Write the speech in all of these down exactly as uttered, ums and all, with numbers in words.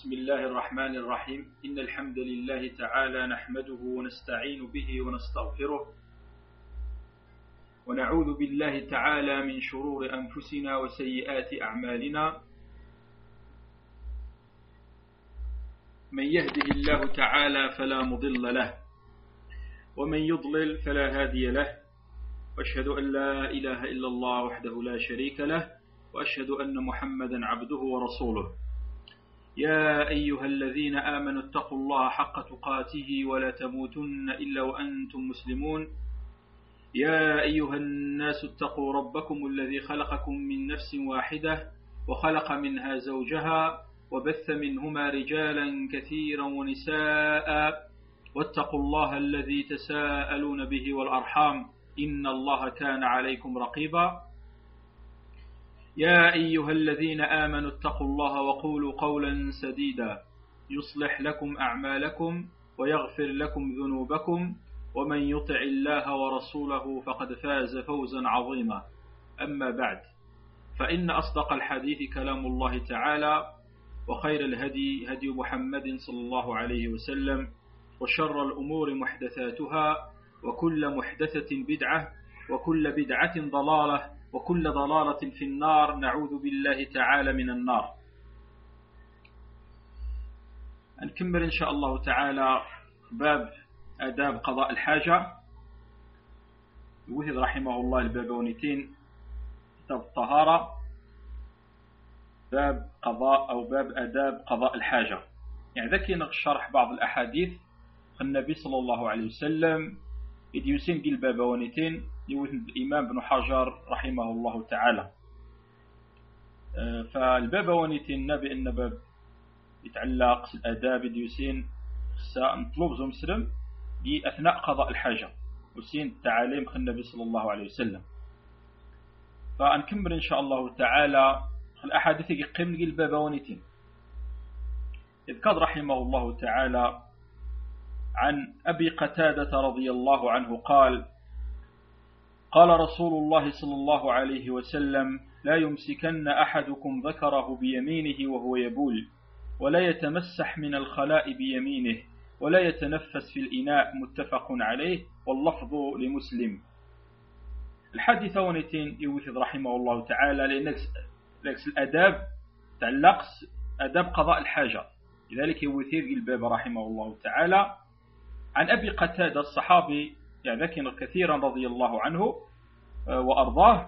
بسم الله الرحمن الرحيم. إن الحمد لله تعالى نحمده ونستعين به ونستغفره ونعوذ بالله تعالى من شرور أنفسنا وسيئات أعمالنا. من يهده الله تعالى فلا مضل له ومن يضلل فلا هادي له، وأشهد أن لا إله إلا الله وحده لا شريك له، وأشهد أن محمدا عبده ورسوله. يا أيها الذين آمنوا اتقوا الله حق تقاته ولا تموتن إلا وأنتم مسلمون. يا أيها الناس اتقوا ربكم الذي خلقكم من نفس واحدة وخلق منها زوجها وبث منهما رجالا كثيرا ونساء، واتقوا الله الذي تساءلون به والأرحام إن الله كان عليكم رقيبا. يا أيها الذين آمنوا اتقوا الله وقولوا قولا سديدا يصلح لكم أعمالكم ويغفر لكم ذنوبكم، ومن يطع الله ورسوله فقد فاز فوزا عظيما. أما بعد، فإن أصدق الحديث كلام الله تعالى، وخير الهدي هدي محمد صلى الله عليه وسلم، وشر الأمور محدثاتها، وكل محدثة بدعة، وكل بدعة ضلالة، وكل ضلالة في النار. نعوذ بالله تعالى من النار. نكمل إن شاء الله تعالى باب آداب قضاء الحاجة. يوثد رحمه الله البابونيتين كتاب الطهارة، باب قضاء أو باب آداب قضاء الحاجة. يعني ذكي نشرح بعض الأحاديث النبي صلى الله عليه وسلم إذ يسين دي البابونيتين يوثد الإمام بن حجر رحمه الله تعالى. فالبابونيتين نبي إن باب يتعلق الآداب إذ يسين نطلب زو مسلم أثناء قضاء الحاجة وسين التعاليم خل النبي صلى الله عليه وسلم. فأنكمل إن شاء الله تعالى الأحاديث يقيم البابونيتين. إذ كاد رحمه الله تعالى عن أبي قتادة رضي الله عنه قال: قال رسول الله صلى الله عليه وسلم: لا يمسكن أحدكم ذكره بيمينه وهو يبول، ولا يتمسح من الخلاء بيمينه، ولا يتنفس في الإناء. متفق عليه، واللفظ لمسلم. الحديث ونتين يوثد رحمه الله تعالى لأن الأداب تعلق أداب قضاء الحاجة، لذلك يوثير الباب رحمه الله تعالى عن أبي قتادة الصحابي يعني ذكر كثيرا رضي الله عنه وأرضاه.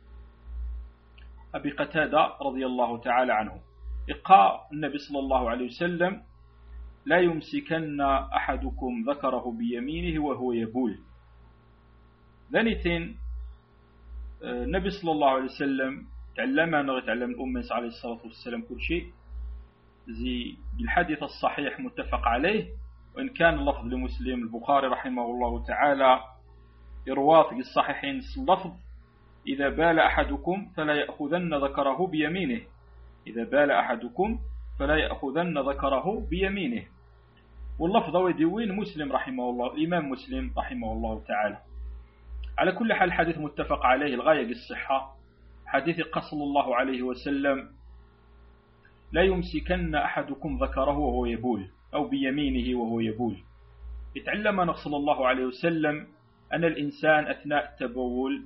أبي قتادة رضي الله تعالى عنه قال النبي صلى الله عليه وسلم: لا يمسكن أحدكم ذكره بيمينه وهو يبول. ذنتين النبي صلى الله عليه وسلم تعلمنا تعلم الأمة عليه الصلاة والسلام كل شيء زي الحديث الصحيح متفق عليه، وإن كان اللفظ لمسلم. البخاري رحمه الله تعالى يروى في الصحيحين اللفظ: إذا بال أحدكم فلا يأخذن ذكره بيمينه. إذا بال أحدكم فلا يأخذن ذكره بيمينه. واللفظ وديوين مسلم رحمه الله، الإمام مسلم رحمه الله تعالى. على كل حال الحديث متفق عليه الغاية بالصحة. حديث قصل الله عليه وسلم: لا يمسكن أحدكم ذكره وهو يبول أو بيمينه وهو يبول. يتعلم صلى الله عليه وسلم أن الإنسان أثناء التبول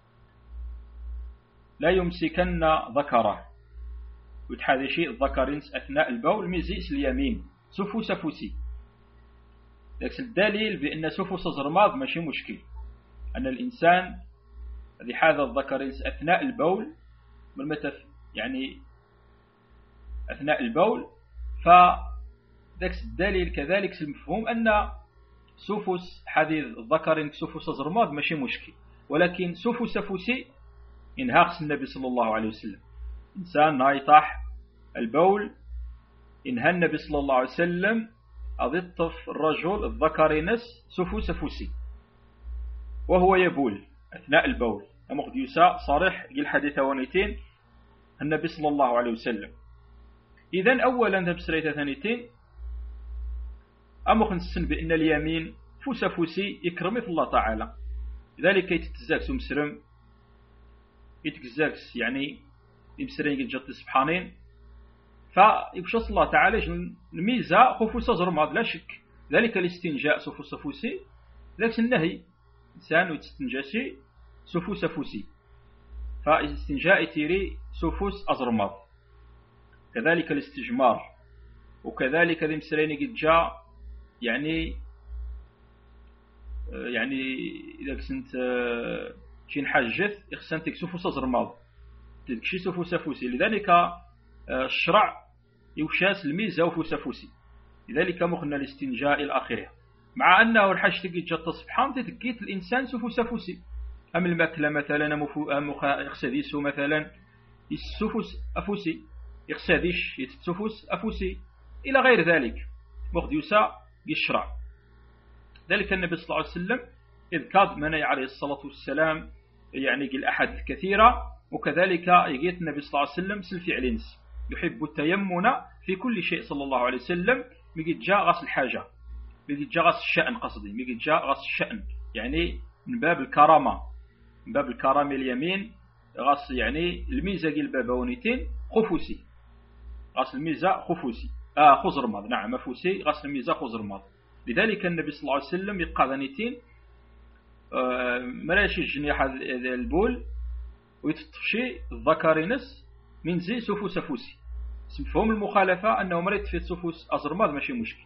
لا يمسكن ذكره، وهذا شيء الذكر أثناء البول ميزيس اليمين سفوس فوسي. لكن الدليل بأن سفوس زرماض ماشي مشكل، أن الإنسان هذا الذكر أثناء البول بالمتف يعني أثناء البول، فذاك الدليل كذلك المفهوم أن سفوس هذه الذكر سفوس زرماض ماشي مشكل، ولكن سفوس فوسي إنهاقس النبي صلى الله عليه وسلم. إنسان نايطح البول إنهى النبي صلى الله عليه وسلم أضطف الرجل الذكر نس سفوس فوسي وهو يبول أثناء البول. أمخذ يساء صريح الحديث ونيتين النبي صلى الله عليه وسلم. إذن أولا تبسريت ثانيتين أمخذ نسن بأن اليمين فوس فوسي يكرمي في الله تعالى، لذلك يتتزاكس مسرم يتكزاكس يعني يمسرين جت سبحانين فيبشص الله تعالى الميزة خفوس زرماض لا شك. ذلك الاستنجاء سفوس فوسي، ذلك النهي إنسان وتستنجاسي سفوس فوسي، فالاستنجاء تيري سفوس أزرماض. كذلك الاستجمار، وكذلك ذي مسريني قد جاء يعني يعني إذا كنت شي نحجث إخسانتك سفوس أزرماض تكشي سفوس فوسي. لذلك الشرع يوشاس الميزة وفوس فوسي، لذلك مخنا الاستنجاء إلى آخره. مع أنه الحاج تجي جات تصبحان تتكيت الإنسان سفوس فوسي، أم الماكلة مثلا يخسديسو مثلا السفوس أفوسي، يخسديش يتسفوس أفوسي إلى غير ذلك مخديوسا يشرع. ذلك النبي صلى الله عليه وسلم إذ كاد مني عليه الصلاة والسلام يعني قل أحد الكثيرة، وكذلك يجيت النبي صلى الله عليه وسلم سلفي علينس يحب التيمن في كل شيء صلى الله عليه وسلم. ميجي جاء غاس الحاجة، ميجي جاء غاس الشأن، قصدي ميجي جاء غاس الشأن يعني من باب الكرامة، من باب الكرامة اليمين غاس يعني الميزة قل بابونيتين خفوسي، غاس الميزة خفوسي آه خزر ماض نعم مفوسي غاس الميزة خزر ماض. لذلك النبي صلى الله عليه وسلم يقاذنيتين آه مراشي الجنيح البول ويتطفشي الذكرينس من زي سفوس فوسي. مفهوم المخالفة أنه مريت في سفوس أزرماض ماشي مشكل.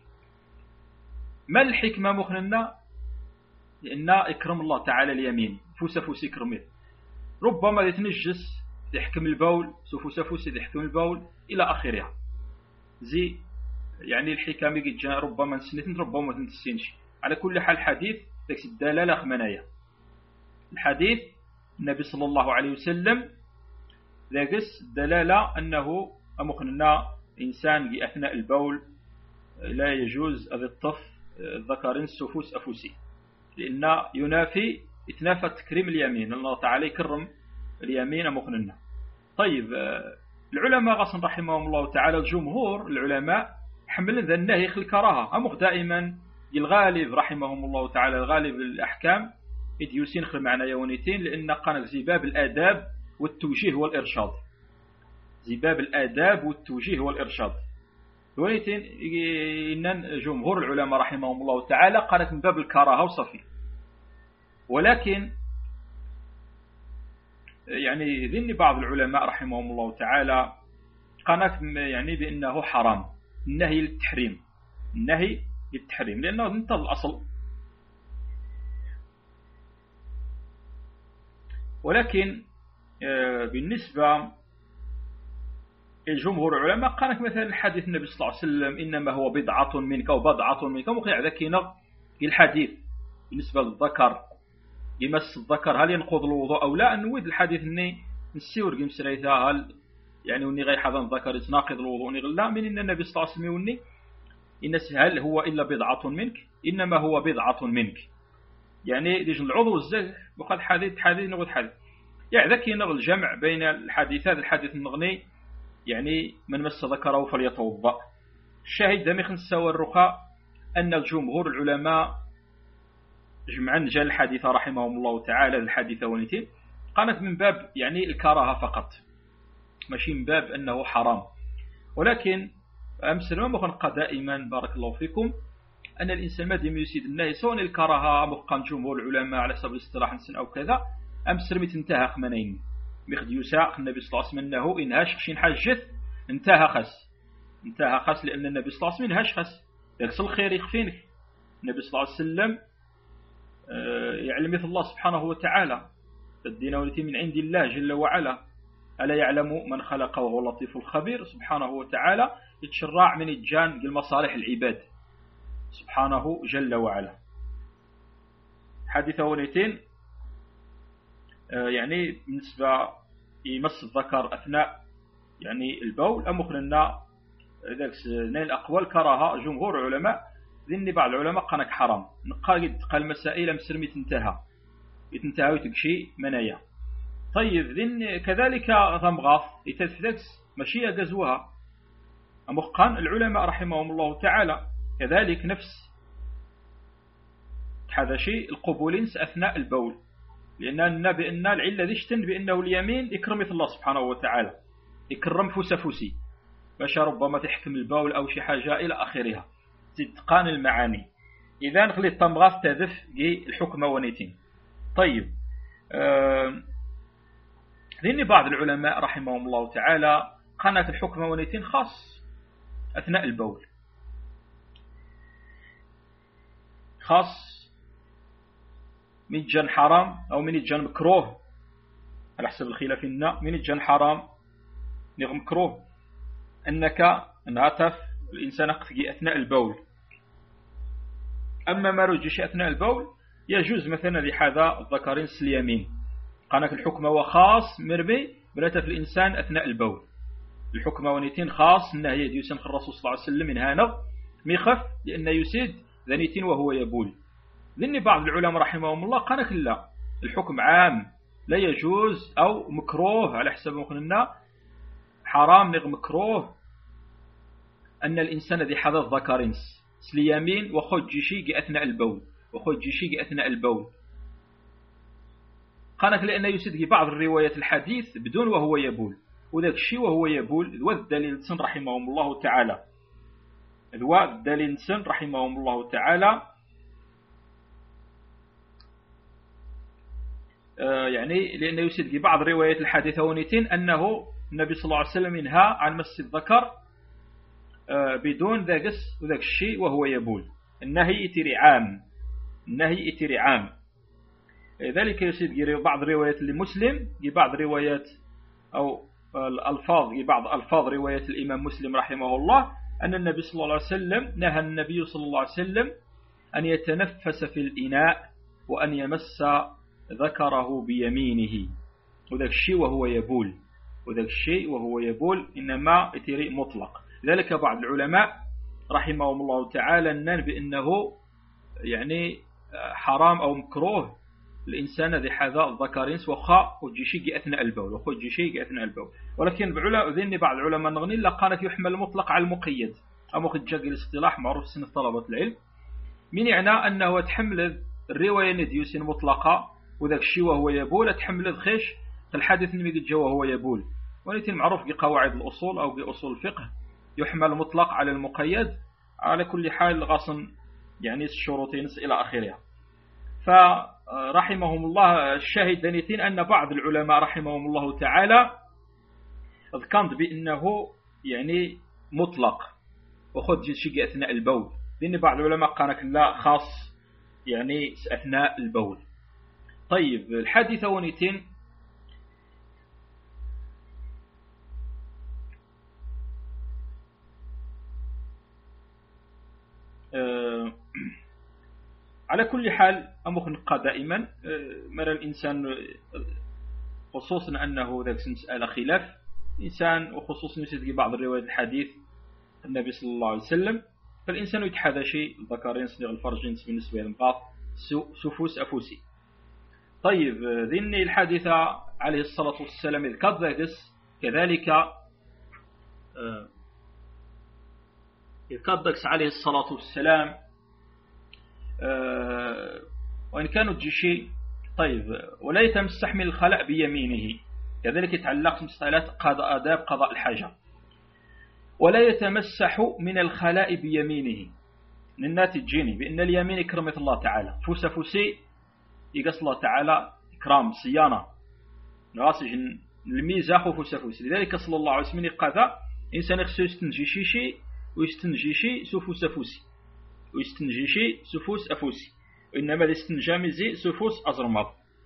ما الحكمة مخننا؟ لأن إكرم الله تعالى اليمين فوس فوسي كرميت، ربما يتنجس يحكم البول سفوس فوسي يحكم البول إلى آخرها. زي يعني الحكام يجي جاء ربما نسنتين ربما تنتسينش. على كل حال الحديث ذاك الدلالة خمنايا. الحديث النبي صلى الله عليه وسلم ذاكس الدلالة أنه أمخننا إنسان أثناء البول لا يجوز أن يطف الذكرين سفوس أفوسي، لأن ينافي إتنافى تكريم اليمين، الله تعالى يكرم اليمين أمخننا. طيب العلماء غصن رحمهم الله تعالى الجمهور العلماء حملن ذا النهي الكراهة أمخ دائما الغالب رحمهم الله تعالى الغالب الأحكام إذ يسين خل معنا يونيتين، لأن قانك زباب الآداب والتوجيه والإرشاد، زباب الآداب والتوجيه والإرشاد يونيتين إن جمهور العلماء رحمهم الله تعالى قالت من باب الكراهة وصفي. ولكن يعني ذن بعض العلماء رحمهم الله تعالى قالت يعني بأنه حرام، النهي للتحريم، النهي للتحريم لأنه انت الأصل. ولكن بالنسبة الجمهور العلماء قالك مثلا الحديث النبي صلى الله عليه وسلم إنما هو بضعة منك وبضعة منك مخيع ذكينا الحديث بالنسبة للذكر يمس الذكر هل ينقض الوضوء أو لا. نود الحديث أني نسيور قيم سريتها هل يعني وني غير حضن ذكر يتناقض الوضوء لا من إن النبي صلى الله عليه وسلم يوني إن هل هو إلا بضعة منك إنما هو بضعة منك يعني ليش العضو الزه وقد حديث حديث نقول حديث يعني ذكي نغل الجمع بين الحديثات الحديث النغني يعني من مس ذكره فليتوضأ. الشاهد دمي خنساوى الرخاء أن الجمهور العلماء جمعا جاء الحديث رحمهم الله تعالى الحديث ونتين قالت من باب يعني الكراهة فقط ماشي من باب أنه حرام. ولكن أمس ما مخنقى دائما بارك الله فيكم أن الإنسان ما ديما يسيد النهي سواء الكراهة مخقان جمهور العلماء على سبيل الاصطلاح نسن أو كذا أمس رميت انتهى خمنين مخد يساق النبي صلى الله عليه وسلم أنه إنهاش خشين حجث انتهى خس انتهى خس لأن النبي صلى الله عليه وسلم إنهاش خس يكسل الخير يخفينك. النبي صلى الله عليه وسلم يعلم مثل الله سبحانه وتعالى الدين والتي من عند الله جل وعلا ألا يعلم من خلق وهو اللطيف الخبير سبحانه وتعالى يتشرع من الجان لمصالح العباد سبحانه جل وعلا. حديث وليتين يعني بالنسبة يمس الذكر أثناء يعني البول أمخلنا ذاك نيل الأقوال كراها جمهور العلماء ذني بعض العلماء قانك حرام نقاقد قال مسائل مسرمي تنتهى يتنتهى وتكشي منايا. طيب ذن كذلك ضمغاف يتثلث مشيئة جزوها أمخقان العلماء رحمهم الله تعالى كذلك نفس هذا شيء القبولين أثناء البول لأن بأن العلة ذشتن بأنه اليمين يكرم الله سبحانه وتعالى يكرم فوس فوسي باش ربما تحكم البول أو شي حاجة إلى آخرها، تتقان المعاني. إذا خلي الطمغاف تهدف الحكمة ونيتين. طيب آه لأن بعض العلماء رحمهم الله تعالى قناة الحكمة ونيتين خاص أثناء البول، خاص من جان حرام أو من جان مكروه على حسب الخلاف لنا. من جان حرام نغ مكروه أنك نعطف الإنسان قفقي أثناء البول. أما ما رجيش أثناء البول يجوز مثلا لحذا الذكرين اليمين. قناة الحكمة وخاص مرمي بلاتف الإنسان أثناء البول. الحكمة ونيتين خاص النهي ديوسن الرسول صلى الله عليه وسلم من هنا ميخف لأن يسيد ذنيتين وهو يبول. لأن بعض العلماء رحمهم الله قالك لا، الحكم عام لا يجوز أو مكروه على حسب ما قلنا حرام نغ مكروه أن الإنسان ذي حذا الذكرين سليامين وخد جيشي أثناء البول وخد جيشي أثناء البول. قالك لأن يسيد بعض الروايات الحديث بدون وهو يبول، وذاك الشيء وهو يبول ذو الدليل سن رحمهم الله تعالى ذو الدليل سن رحمهم الله تعالى آه يعني لأن يسيد بعض الروايات الحديثة ونيتين أنه النبي صلى الله عليه وسلم ينهى عن مس الذكر آه بدون ذاكس وذاك الشيء وهو يبول. النهي إتري عام، النهي إتري عام. ذلك يسيد بعض الروايات لمسلم بعض الروايات أو الألفاظ بعض ألفاظ رواية الإمام مسلم رحمه الله أن النبي صلى الله عليه وسلم نهى النبي صلى الله عليه وسلم أن يتنفس في الإناء وأن يمس ذكره بيمينه وذاك الشيء وهو يبول، وذاك الشيء وهو يبول إنما إتري مطلق. ذلك بعض العلماء رحمهم الله تعالى نان بأنه يعني حرام أو مكروه الإنسان ذي حذاء الذكرين وخا وجيشي أثناء البول وخو جيشي أثناء البول. ولكن ذني بعض العلماء نغني لا قالت يحمل المطلق على المقيد أو خد جاق الاصطلاح معروف سنة طلبة العلم من يعني أنه تحمل الرواية نديوسين مطلقة وذاك الشيء وهو يبول تحمل الخيش الحادث نمي قد جوا وهو يبول. ولكن معروف بقواعد الأصول أو بأصول الفقه يحمل المطلق على المقيد على كل حال غاصن يعني الشروطين إلى آخرها. فرحمهم الله الشاهد دانيتين أن بعض العلماء رحمهم الله تعالى ذكرت بأنه يعني مطلق وخذ شيء أثناء البول، لأن بعض العلماء قالك لا خاص يعني أثناء البول. طيب الحادثة ونيتين أه على كل حال أمخ نبقى دائما مرى الإنسان خصوصا أنه ذاك مسألة خلاف إنسان وخصوصا يسيد بعض الروايات الحديث النبي صلى الله عليه وسلم فالإنسان يتحدى شيء الذكرين صديق الفرجين بالنسبة للمقاط سفوس أفوسي. طيب ذني الحادثة عليه الصلاة والسلام إذ كذلكس كذلك إذ كذلكس عليه الصلاة والسلام أه وإن كانوا تجيشي طيب ولا يتمسح من الخلاء بيمينه كذلك يتعلق مسألة قضاء آداب قضاء الحاجة. ولا يتمسح من الخلاء بيمينه للناتج جيني بأن اليمين كرمة الله تعالى فوس فوسي يقص الله تعالى إكرام صيانة نغاسج الميزاح فوس فوسي. لذلك صلى الله عليه وسلم قال إنسان يخصو يستنجي شيشي ويستنجي شي سفوس فوسي ويستنجي شي سفوس أفوسي وإنما الاستنجاء مزي سفوس أزرمض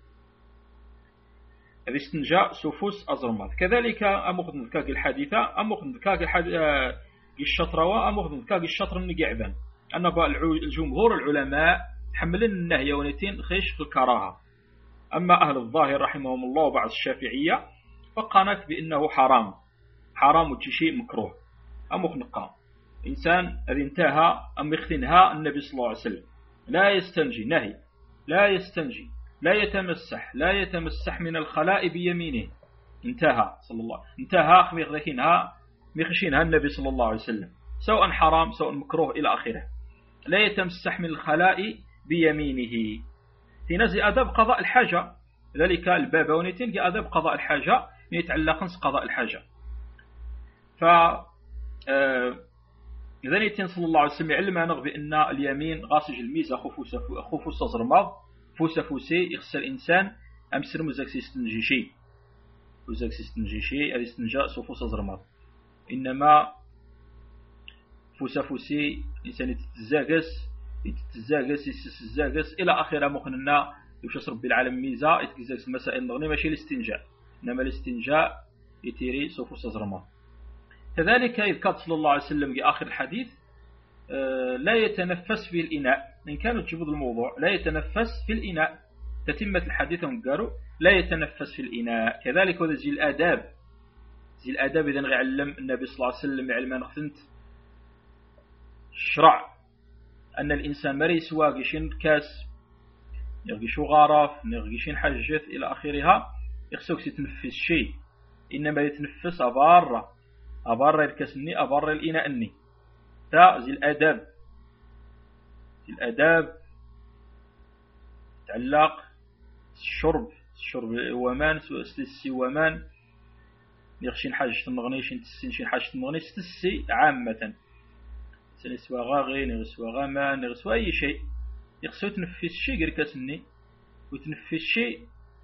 الاستنجاء سفوس أزرمض. كذلك أمخذ نذكاك الحادثة أمخذ نذكاك الشطرة أمخذ نذكاك الشطر النقعذا أن الجمهور العلماء حملن النهي ونتين خيش في الكراهة. أما أهل الظاهر رحمهم الله وبعض الشافعية فقالت بأنه حرام حرام وشيء مكروه. أمخ نقام إنسان الذي انتهى أم يختنها النبي صلى الله عليه وسلم لا يستنجي نهي لا يستنجي لا يتمسح لا يتمسح من الخلاء بيمينه انتهى صلى الله انتهى خميخذكينها ميخشينها النبي صلى الله عليه وسلم سواء حرام سواء مكروه إلى آخره. لا يتمسح من الخلاء بيمينه في نزل أدب قضاء الحاجة. ذلك الباب ونتين أدب قضاء الحاجة يتعلق قضاء الحاجة. ف آه إذا يتين صلى الله عليه وسلم يعلم أنا بأن اليمين غاسج الميزة خفوس خفوس زرماض فوس فوسي يخسر الإنسان أمسر مزاك سيستنجي شيء مزاك سيستنجي شيء الاستنجاء سفوس زرماض إنما فوس فوسي إنسان يتتزاقس يتتزاقس يتتزاقس إلى آخر مخننا يوش ربي العالم ميزة يتزاقس المسائل نغني ماشي الاستنجاء إنما الاستنجاء يتيري سفوس زرماض. كذلك إذ كان صلى الله عليه وسلم في آخر الحديث لا يتنفس في الإناء، إن كانوا تجبض الموضوع لا يتنفس في الإناء، تتمة الحديث هم قالوا لا يتنفس في الإناء. كذلك هذا زي الآداب، زي الآداب إذا يعلم النبي صلى الله عليه وسلم يعلم نخثنت الشرع أن الإنسان ما يسوى قشين كاس يغيشو غارف يغيشين حجث إلى آخرها يخسوك يتنفس شيء، إنما يتنفس أبار أبار الكسني أبار الإناء أني تا زي الأداب، زي الأداب تعلق الشرب الشرب ومان سوى ومان يخشين حاجة النغني شين تسين شين حاجة النغني ستسي عامة سنسوى غاغي نغسوى غامان نغسوى أي شيء يخسو تنفس شيء غير كسني وتنفس شيء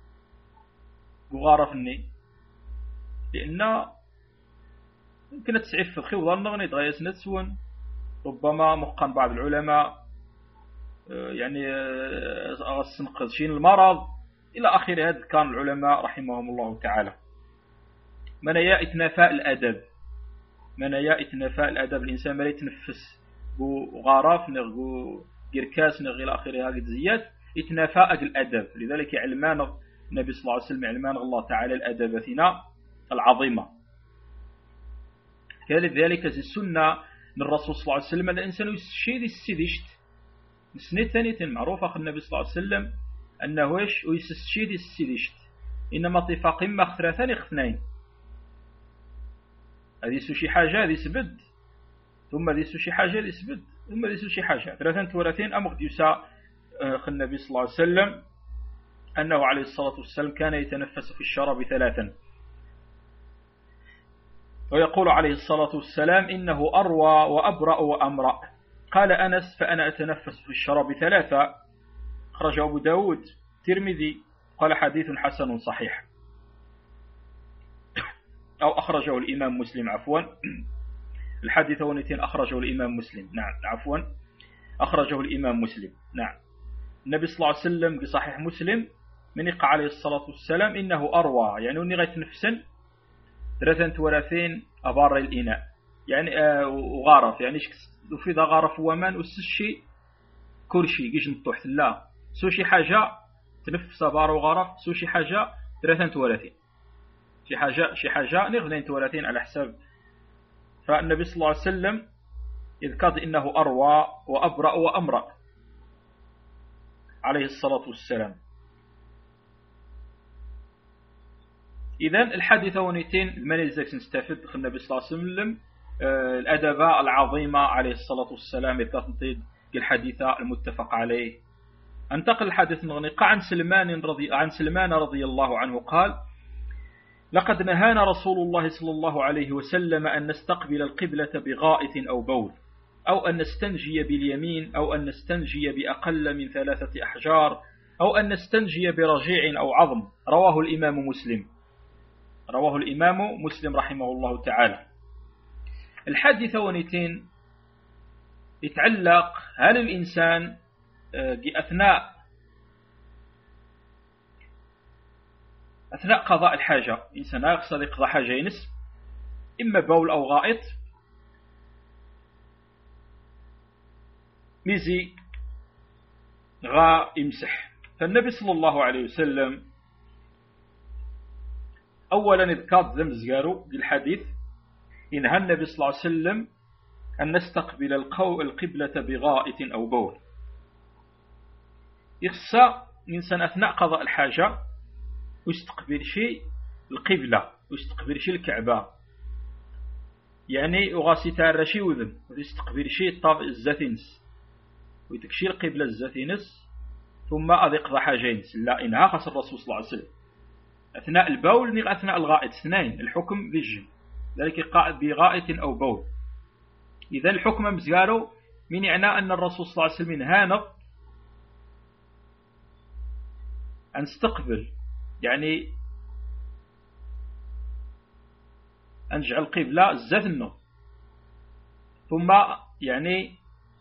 وغارفني، لأن يمكن تسعف في الخوضة النغني تغيس نتسون. ربما مقام بعض العلماء يعني أغسنقذشين المرض إلى آخر هذا كان العلماء رحمهم الله تعالى. من يا إتنافاء الأدب، من يا إتنافاء الأدب الإنسان ما يتنفس بغراف نغو جركاس نغ إلى آخر هذه الزيات إتنافاء الأدب. لذلك علمان النبي صلى الله عليه وسلم علمان الله تعالى الأدبتنا العظيمة. كذلك زي السنة من الرسول صلى الله عليه وسلم أن الإنسان يسشيد السيدشت نسنة ثانية معروفة أخي النبي صلى الله عليه وسلم أنه إيش ويسشيد السيدشت إنما طفاق ما اختلاثان اختنين، هذه سوشي حاجة هذه سبد ثم هذه سوشي حاجة هذه سبد ثم هذه سوشي حاجة ثلاثين ثلاثين أمر يسا أخي النبي صلى الله عليه وسلم أنه عليه الصلاة والسلام كان يتنفس في الشراب ثلاثا، ويقول عليه الصلاة والسلام إنه أروى وأبرأ وأمرأ. قال أنس فأنا أتنفس في الشراب ثلاثة، أخرجه أبو داود ترمذي قال حديث حسن صحيح، أو أخرجه الإمام مسلم عفوا الحديث ونتين أخرجه الإمام مسلم نعم عفوا أخرجه الإمام مسلم نعم. النبي صلى الله عليه وسلم بصحيح مسلم من يقع عليه الصلاة والسلام إنه أروى يعني أني غيتنفسن ثلاثين ثلاثين أبار الإناء يعني آه وغارف يعني وفي ذا غارف ومان والسشي كرشي جيش نطوح لا سوشي حاجة تنفس أبار وغارف سوشي حاجة ثلاثين ثلاثين شي حاجة شي حاجة نغلين ثلاثين على حساب. فالنبي صلى الله عليه وسلم إذ كاد إنه أروى وأبرأ وأمرأ عليه الصلاة والسلام. إذن الحديث ونيتين المنزك نستفيد النبي صلى الله عليه وسلم الأدب العظيمة عليه الصلاة والسلام إذ كانت الحديث المتفق عليه. انتقل الحديث نغنق عن سلمان رضي عن سلمان رضي الله عنه قال: لقد نهانا رسول الله صلى الله عليه وسلم أن نستقبل القبلة بغائط أو بول، أو أن نستنجي باليمين، أو أن نستنجي بأقل من ثلاثة أحجار، أو أن نستنجي برجيع أو عظم. رواه الإمام مسلم رواه الإمام مسلم رحمه الله تعالى. الحديث ونيتين يتعلق هل الإنسان أثناء أثناء قضاء الحاجة إنسان يقصد يقضى حاجة ينس إما بول أو غائط ميزي غا يمسح. فالنبي صلى الله عليه وسلم أولا إذ كاد زمزقارو بالحديث إنها النبي صلى الله عليه وسلم أن نستقبل القبلة بغائط أو بول. يخصى إنسان أثناء قضاء الحاجة ويستقبل شيء القبلة ويستقبل شيء الكعبة، يعني وغاسي تارشي وذن ويستقبل شيء الطاف الزاتينس ويتكشي القبلة الزاتينس ثم أذق ذا حاجينس. لا إنها خاص الرسول صلى الله عليه وسلم أثناء البول نغ أثناء الغائط اثنين الحكم للجم ذلك بغائط أو بول إذا الحكم مزيارو من يعني أن الرسول صلى الله عليه وسلم هانغ أن استقبل يعني أن جعل القبلة الزثنة ثم يعني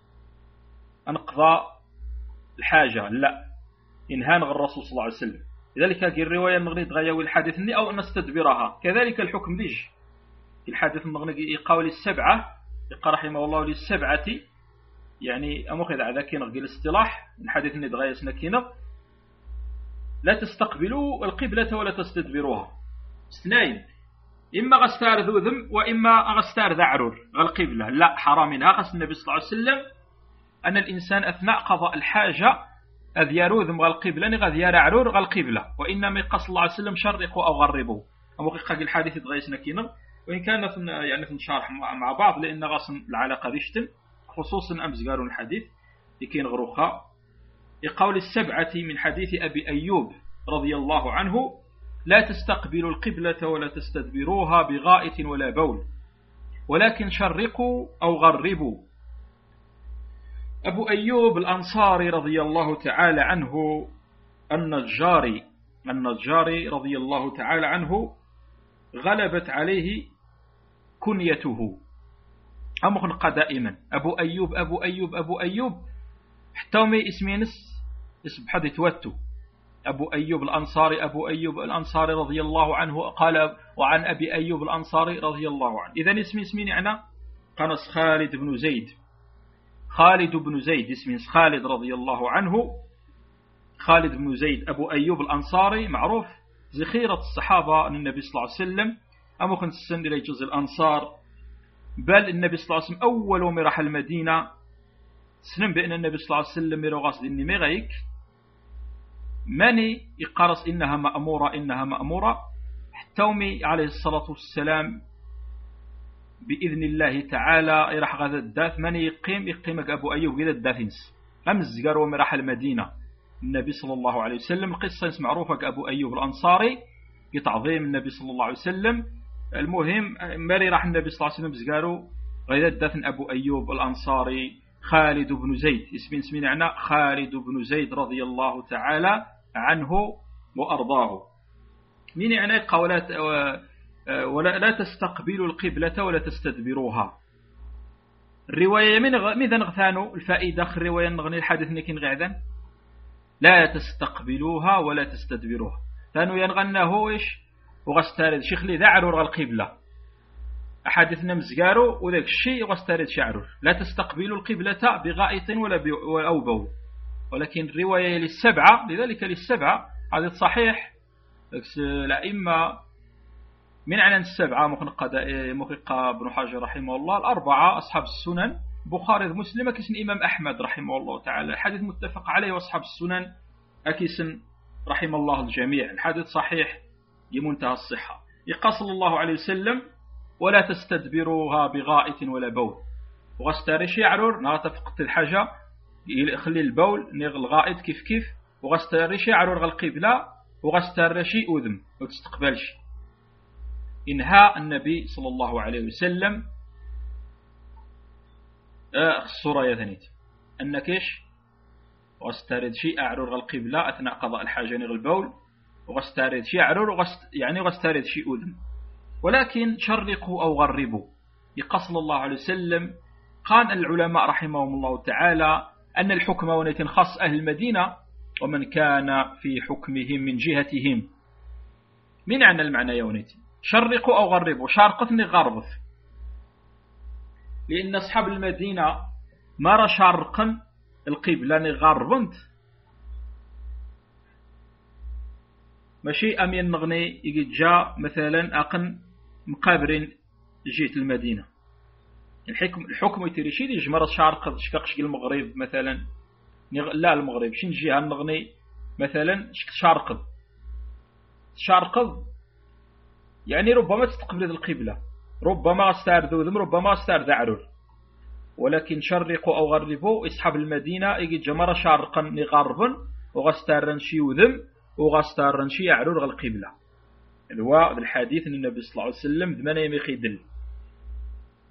أنقضى الحاجة لا إنهانغ الرسول صلى الله عليه وسلم. لذلك هذه الرواية نغني تغيوي الحادث أو نستدبرها. كذلك الحكم ديج في الحادث نغني يقاول السبعة يقى رحمه الله للسبعة يعني أمخذ عذاكي نغني الاصطلاح من حادث ندغاية سنكينغ لا تستقبلوا القبلة ولا تستدبروها. اثنين إما غستار ذو ذم وإما غستار ذعرور القبلة لا حرامنا غس النبي صلى الله عليه وسلم أن الإنسان أثناء قضاء الحاجة أذ يروذم القبلة نغذ يرعرور القبلة وإنما يقص الله عليه وسلم شرقوا أو غربوا. أمخيقا الحادث يتغيسنا كينا وإن كان يعني في نشارح مع بعض لأن غاصن العلاقة ديشتن خصوصا أمس قالوا الحديث لكين غروخا يقول السبعة من حديث أبي أيوب رضي الله عنه لا تستقبلوا القبلة ولا تستدبروها بغائط ولا بول ولكن شرقوا أو غربوا. أبو أيوب الأنصاري رضي الله تعالى عنه النجاري النجاري رضي الله تعالى عنه غلبت عليه كنيته أمخنق دائما أبو أيوب أبو أيوب أبو أيوب حتى مي اسمينس اسم حد يتوتو أبو أيوب الأنصاري أبو أيوب الأنصاري رضي الله عنه قال وعن أبي أيوب الأنصاري رضي الله عنه. إذن اسمي اسمين يعني قنص خالد بن زيد خالد بن زيد اسمه خالد رضي الله عنه خالد بن زيد أبو أيوب الأنصاري معروف زخيرة الصحابة أن النبي صلى الله عليه وسلم أمو خنس السن إلى جزء الأنصار بل النبي صلى الله عليه وسلم أول ما راح المدينة سنم بأن النبي صلى الله عليه وسلم يرغص إني مغيك ماني يقرص إنها مأمورة إنها مأمورة حتى عليه الصلاة والسلام بإذن الله تعالى يرح غدا الداث من يقيم يقيمك أبو أيوب غدا الداثنس أمز قالوا مرح المدينة النبي صلى الله عليه وسلم قصة معروفة أبو أيوب الأنصاري يتعظيم النبي صلى الله عليه وسلم. المهم مري راح النبي صلى الله عليه وسلم قالوا غدا الداثن أبو أيوب الأنصاري خالد بن زيد اسمين اسمين عنا خالد بن زيد رضي الله تعالى عنه وأرضاه. من يعني قولات ولا لا تستقبلوا القبلة ولا تستدبروها. الرواية من غ... ماذا نغثانوا الفائدة في الرواية نغني الحديث نكين غادا لا تستقبلوها ولا تستدبروها ثانو ينغناه إيش وغستارد شيخ لي ذعرور القبلة أحادثنا مزقارو وذاك الشيء غستارد شعرور لا تستقبلوا القبلة بغائط ولا ب... أو بول. ولكن الرواية للسبعة لذلك للسبعة هذا صحيح الأئمة من عنان السبعة مخنق بن حجر رحمه الله الأربعة أصحاب السنن بخاري مسلم كيسن إمام أحمد رحمه الله تعالى الحديث متفق عليه وأصحاب السنن أكيسن رحمه الله الجميع الحديث صحيح يمنتهى الصحة. يقال صلى الله عليه وسلم ولا تستدبروها بغائط ولا بول وغستاري شعرور نغطى فقط الحاجة يخلي البول نغ الغائط كيف كيف وغستاري شعرور غالقبلة وغستاري شيء أذم وتستقبلش. إنهاء النبي صلى الله عليه وسلم الصورة يثنيت أنك إيش وغستارد شيء أعرور القبلة أثناء قضاء الحاجة نغ البول وغستارد شيء أعرور وغست يعني وغستارد شيء أذن. ولكن شرقوا أو غربوا يقصل الله عليه وسلم قال العلماء رحمهم الله تعالى أن الحكم ونيت خاص أهل المدينة ومن كان في حكمهم من جهتهم. من عنا المعنى يونيتي شرقوا أو غربوا شارقتني غربث لأن أصحاب المدينة ما شارقا القبلة غربنت ماشي أمين نغني يجي جاء مثلا أقن مقابرين جيت المدينة الحكم الحكم يتريشي دي جمرة شارق شكاقش المغرب مثلا لا المغرب شين جهة نغني مثلا شارق شارق يعني ربما تستقبل القبلة ربما استار ذوذم ربما استار ذعرور. ولكن شرقوا أو غربوا أصحاب المدينة يجي جمرة شارقا غربا وغستارن شي وذم وغستارن شي يعرور القبلة الواء بالحديث أن النبي صلى الله عليه وسلم ذمنا يميخي دل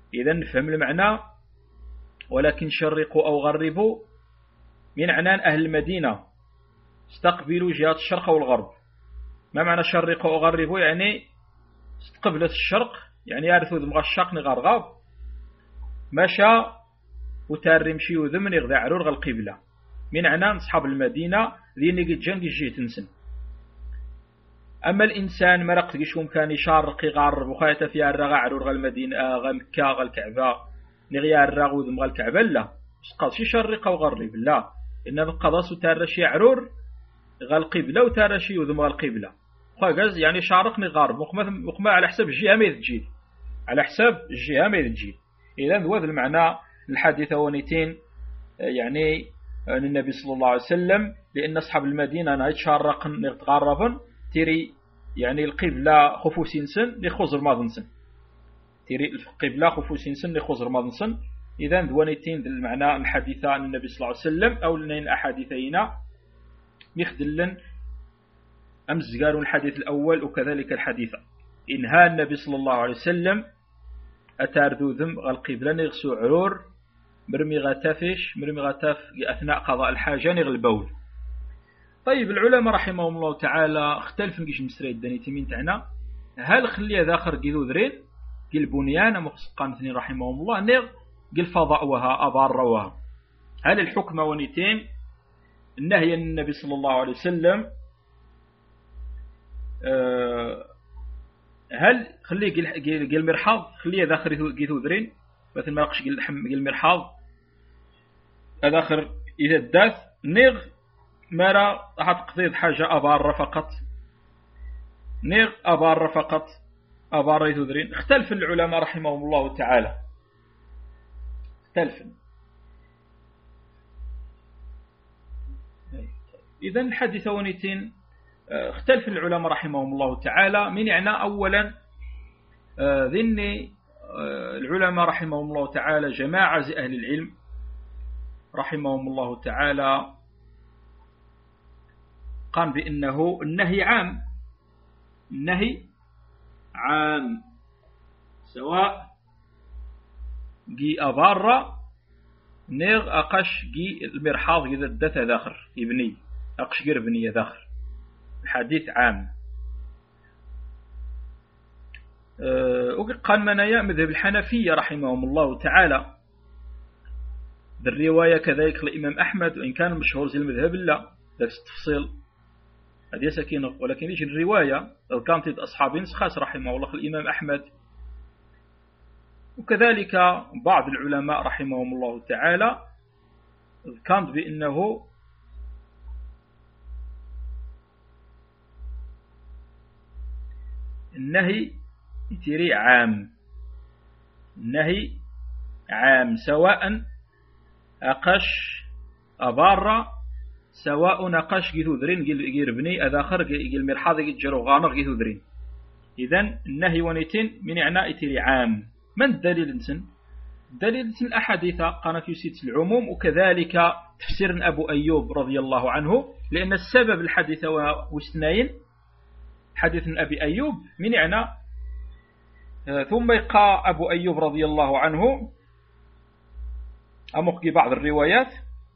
إذا نفهم المعنى. ولكن شرقوا أو غربوا من عنان أهل المدينة استقبلوا جهة الشرق والغرب. ما معنى شرقوا أو غربوا؟ يعني استقبلت الشرق، يعني يعرفوا ذم الشرق نغرغب مشى وتارمشي وذم يغذى عرور غا القبلة. من عنان أصحاب المدينة ذيني قد جنق الجهة تنسن. أما الإنسان مرق تقشهم كان يشارق يغرب وخايته في الرغى عرور غا المدينة غا مكة غا الكعبة نغيا الرغو ذم غا الكعبة لا قال شي شرق وغرب لا، إنما قضاس وتارشي عرور غا القبلة وتارشي وذم غا القبلة خاقز يعني شارقني غارب وقما على حساب الجهة ما يتجيل، على حساب الجهة ما يتجيل. إذن هذا المعنى الحادثة ونيتين يعني النبي صلى الله عليه وسلم، لأن أصحاب المدينة يتشارق نتغربا تيري يعني القبلة خفوسين سن لخزر ماضن سن تيري القبلة خفوسين لخزر خزر ماضن سن. إذن ذوانيتين ذو المعنى الحديثة عن النبي صلى الله عليه وسلم أو لنين الأحاديثين مخدلن أمس قالوا الحديث الأول وكذلك الحديثة. إنها النبي صلى الله عليه وسلم أتاردو ذم القبلة نغسو عرور مرمي غتافش مرمي غتاف أثناء قضاء الحاجة نغل البول. طيب العلماء رحمهم الله تعالى اختلف نقيش مسري الدنيتي من تاعنا هل خلي ذاخر قيلو ذرين قيل بنيان مخصقان اثنين رحمهم الله نغ قيل فضاء وها أبار وها. هل الحكم ونيتين النهي النبي صلى الله عليه وسلم أه هل خلي قيل قيل مرحاض خلي ذاخر قيلو ذرين مثل ما قش قيل قيل مرحاض ذاخر إذا الداث نغ مرا راح تقضي حاجة أبار فقط نغ أبار فقط أبار يذرين. اختلف العلماء رحمهم الله تعالى اختلف. إذن الحديث ونيتين اختلف العلماء رحمهم الله تعالى. من يعني أولا ذني العلماء رحمهم الله تعالى جماعة أهل العلم رحمهم الله تعالى قام بأنه النهي عام، النهي عام سواء جي أبار نغ أقش جي المرحاض إذا الدث ذاخر يبني أقش جير بنية ذاخر الحديث عام. أه قال منايا مذهب الحنفية رحمهم الله تعالى بالرواية كذلك الإمام أحمد وإن كان مشهور زي المذهب لا ذاك التفصيل هذه سكينة، ولكن يجي الرواية لو كانت أصحاب خاص رحمه الله الإمام أحمد وكذلك بعض العلماء رحمهم الله تعالى كانت بأنه النهي يتري عام، النهي عام سواء أقش أبار سواء نقاش جيثو ذرين جير بني أذاخر جيل مرحاض جيل جروغانر جيثو ذرين. إذن النهي ونيتين من إعناء تري عام. من الدليل انسن؟ الدليل انسن الأحاديث قناة يسيت العموم وكذلك تفسير أبو أيوب رضي الله عنه، لأن السبب الحديث واثنين حديث من أبي أيوب من إعناء ثم يقى أبو أيوب رضي الله عنه أمقي بعض الروايات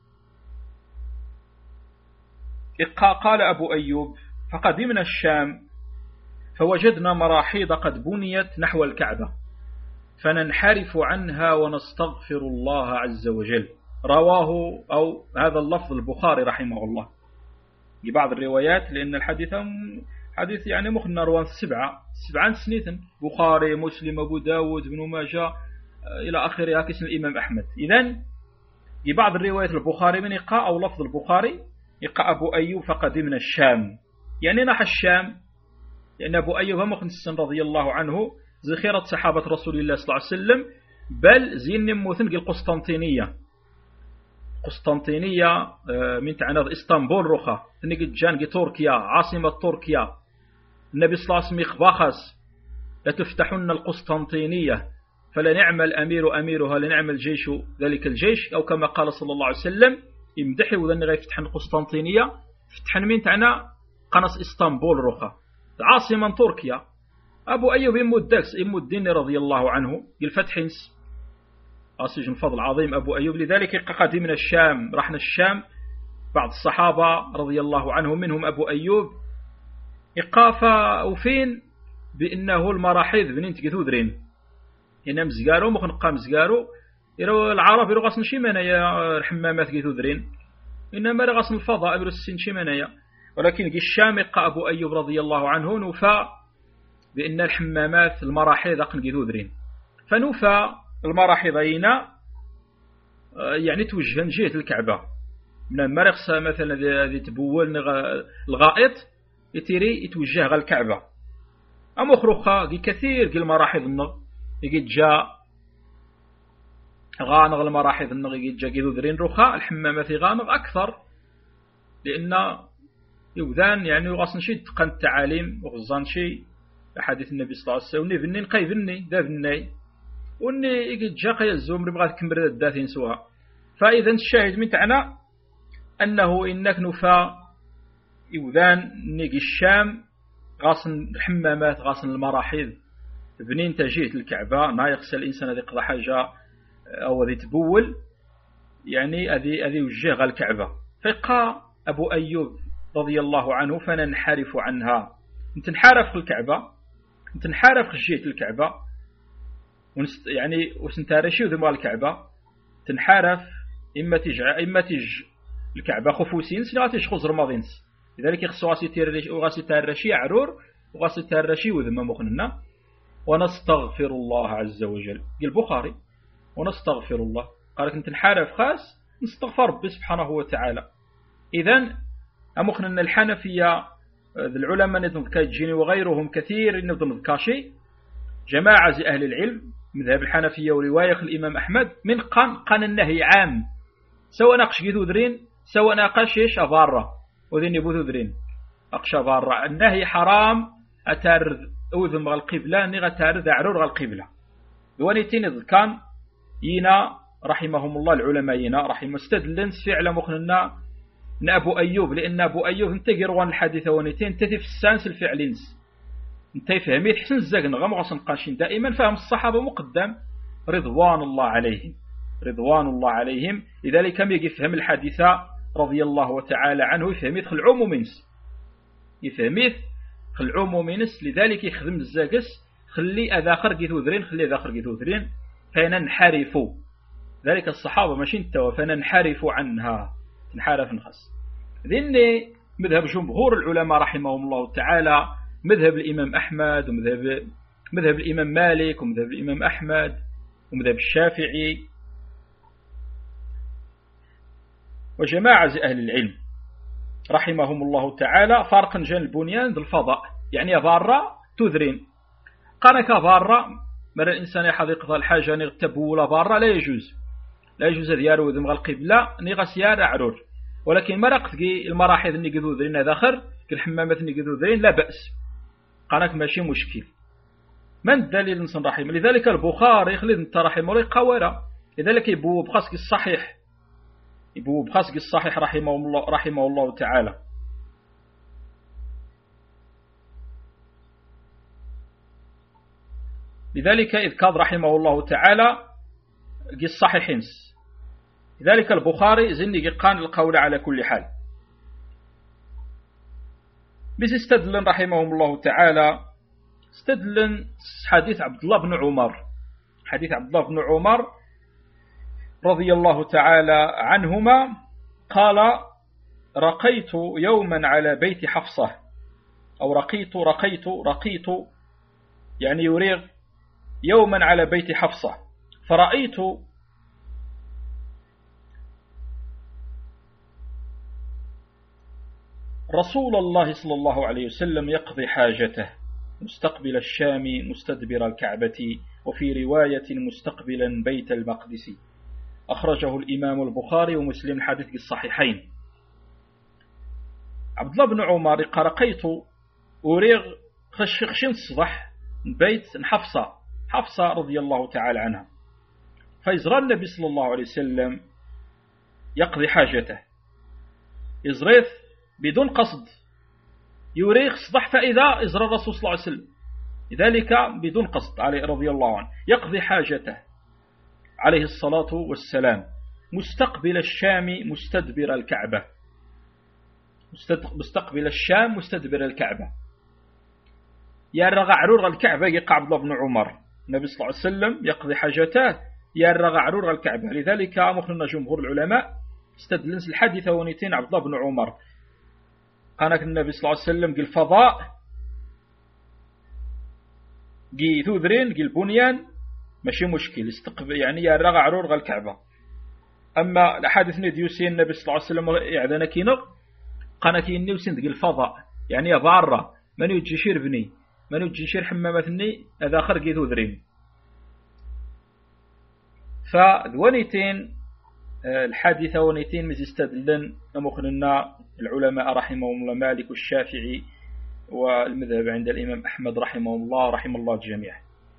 قال أبو أيوب فقدمنا الشام فوجدنا مراحيض قد بنيت نحو الكعبة فننحرف عنها ونستغفر الله عز وجل. رواه أو هذا اللفظ البخاري رحمه الله ببعض الروايات، لأن الحديث حديث يعني مخنا روان السبعة سبعان سنة بخاري مسلم أبو داود بن ماجه إلى آخره كاسم الإمام أحمد. إذن ببعض الروايات البخاري من يقع أو لفظ البخاري يقع أبو أيوب فقدمنا الشام، يعني نحى الشام، لأن أبو أيوب مخنسن رضي الله عنه زخيرة صحابة رسول الله صلى الله عليه وسلم، بل زين نموثن القسطنطينية قسطنطينية من تعنى إسطنبول رخا تنقل جان تركيا عاصمة تركيا. النبي صلى الله عليه وسلم يخباخس لتفتحن القسطنطينية فلنعم الأمير أميرها لنعم الجيش ذلك الجيش، أو كما قال صلى الله عليه وسلم يمدحي وذن غير فتحن القسطنطينية فتحن من تعنى قنص إسطنبول رخا عاصمة تركيا. أبو أيوب إمو الدكس إمو الدين رضي الله عنه الفتح أصيج فضل عظيم أبو أيوب. لذلك قادم من الشام، رحنا الشام بعض الصحابة رضي الله عنهم منهم أبو أيوب إقافة وفين بأنه المراحيض بنين تقثو درين هنا مزقارو مخنقا مزقارو يرو العرب يرو غاصن شيمانيا الحمامات قثو درين إنما غاصن الفضاء يرو السن شيمانيا. ولكن الشام يقى أبو أيوب رضي الله عنه نوفى بأن الحمامات المراحيض أقن قثو درين، فنوفى المراحيضين يعني توجهن جهة الكعبة من المرخص مثلا ذي تبول الغائط يتيري يتوجه غا الكعبة. أما أخرى دي كثير قل مراحيض النغ يجي جاء غانغ المراحيض النغ يجي جاء قذو ذرين رخاء الحمامات غانغ أكثر، لأن يوذان يعني غاصن شي تقن التعاليم وغزان شي حديث النبي صلى الله عليه وسلم وني بني نقاي بني دا بني وني يجي جاء قيا الزومري بغات كمبر الداثين سوها. فإذا الشاهد من تعنى أنه إنك نفا يوذان نيجي الشام غاصن الحمامات غاصن المراحيض بنين تجيه الكعبة ما يغسل الإنسان هذه قضى حاجة أو ذي تبول يعني هذه هذه وجه غا الكعبة. فقا أبو أيوب رضي الله عنه فننحرف عنها، نتنحرف الكعبة نتنحرف جهة الكعبة ونست يعني وسنتارشي وذم الكعبة تنحرف إما تجع إما تج الكعبة خفوسين سلا تشخص رمضينس. لذلك يخصو غاسي تيرشي وغاسي تارشي عرور وغاسي تارشي وذم مخننا. ونستغفر الله عز وجل قال البخاري ونستغفر الله قال لك نتنحرف خاص نستغفر ربي سبحانه وتعالى. إذن أمخننا الحنفية العلماء نظم كاجيني وغيرهم كثير نظم كاشي جماعة أهل العلم مذهب الحنفية ورواية الإمام أحمد من قان قان النهي عام سواء ناقش جذو ذرين سواء ناقش إيش أبارة وذين يبوذو ذرين أقش أبارة. النهي حرام أتارذ أوذم غا القبلة نغا تارذ عرور غا القبلة. دوانيتين إذ كان ينا رحمهم الله العلماء ينا رحمه استدلن فعل مخننا أبو أيوب، لأن أبو أيوب انت قروان الحديثة ونيتين تثي في السانس الفعلينس انت فهميت حسن الزقن غم غصن قاشين دائما فهم الصحابة مقدم رضوان الله عليهم رضوان الله عليهم. لذلك كم يجي فهم الحديثة رضي الله تعالى عنه يفهميت خلعوم ومنس يفهميت خلعوم ومنس. لذلك يخدم الزاقس خلي أذاخر قيثو ذرين خلي أذاخر قيثو ذرين فننحرفوا. ذلك الصحابة ماشي انتوا فننحرفوا عنها نحارف نخص. ذني مذهب جمهور العلماء رحمهم الله تعالى مذهب الإمام أحمد ومذهب مذهب الإمام مالك ومذهب الإمام أحمد ومذهب الشافعي وجماعة أهل العلم رحمهم الله تعالى فرقا جان البنيان ذو الفضاء يعني بارا تذرين قال كبارا مرة الإنسان يحضر الحاجة نغتبوا بارا لا يجوز لا يجوز ديارو ذم القبلة نغس يار عرور. ولكن مرق تقي المراحيض اللي قذو ذرين ذاخر كالحمامات اللي قذو ذرين لا بأس قالك ماشي مشكل. من الدليل نصن رحمه؟ لذلك البخاري خليد انت رحمه الله قوارا. لذلك يبو بخاسك الصحيح يبو بخاسك الصحيح رحمه الله رحمه الله تعالى. لذلك إذ كاد رحمه الله تعالى قي الصحيحينس. لذلك البخاري زني قان القول على كل حال. بس استدلن رحمهم الله تعالى استدلن حديث عبد الله بن عمر حديث عبد الله بن عمر رضي الله تعالى عنهما قال رقيت يوما على بيت حفصة أو رقيت رقيت رقيت يعني يريغ يوما على بيت حفصة فرأيت رسول الله صلى الله عليه وسلم يقضي حاجته مستقبل الشام مستدبر الكعبة وفي رواية مستقبلا بيت المقدس. أخرجه الإمام البخاري ومسلم حديث الصحيحين. عبد الله بن عمر قرقيت أريغ خشخشين الصبح بيت حفصة حفصة رضي الله تعالى عنها فيزرى النبي صلى الله عليه وسلم يقضي حاجته يزريث بدون قصد يريغ صبح فإذا إزرى الرسول صلى الله عليه وسلم لذلك بدون قصد عليه رضي الله عنه يقضي حاجته. عليه الصلاة والسلام مستقبل الشام مستدبر الكعبة، مستقبل الشام مستدبر الكعبة، يارغ عرور الكعبة يقع عبد الله بن عمر النبي صلى الله عليه وسلم يقضي حاجته يارغ عرور الكعبة. لذلك مخلنا جمهور العلماء استدلنس الحادثة ونيتين عبد الله بن عمر قالك النبي صلى الله عليه وسلم قال الفضاء قي ثوذرين قي البنيان ماشي مشكل استقبل يعني يارغ عرور الكعبة. أما الحادث نديوسين النبي صلى الله عليه وسلم يعدنا كينغ قانا كيني وسند قال الفضاء يعني يضارة من يجي شير بني من يجي شير حمامتني هذا خرق ثوذرين. فذونيتين الحادثة ونيتين مزيستدلن نمخننا العلماء رحمهم الله مالك والشافعي والمذهب عند الإمام أحمد رحمه الله رحم الله الجميع.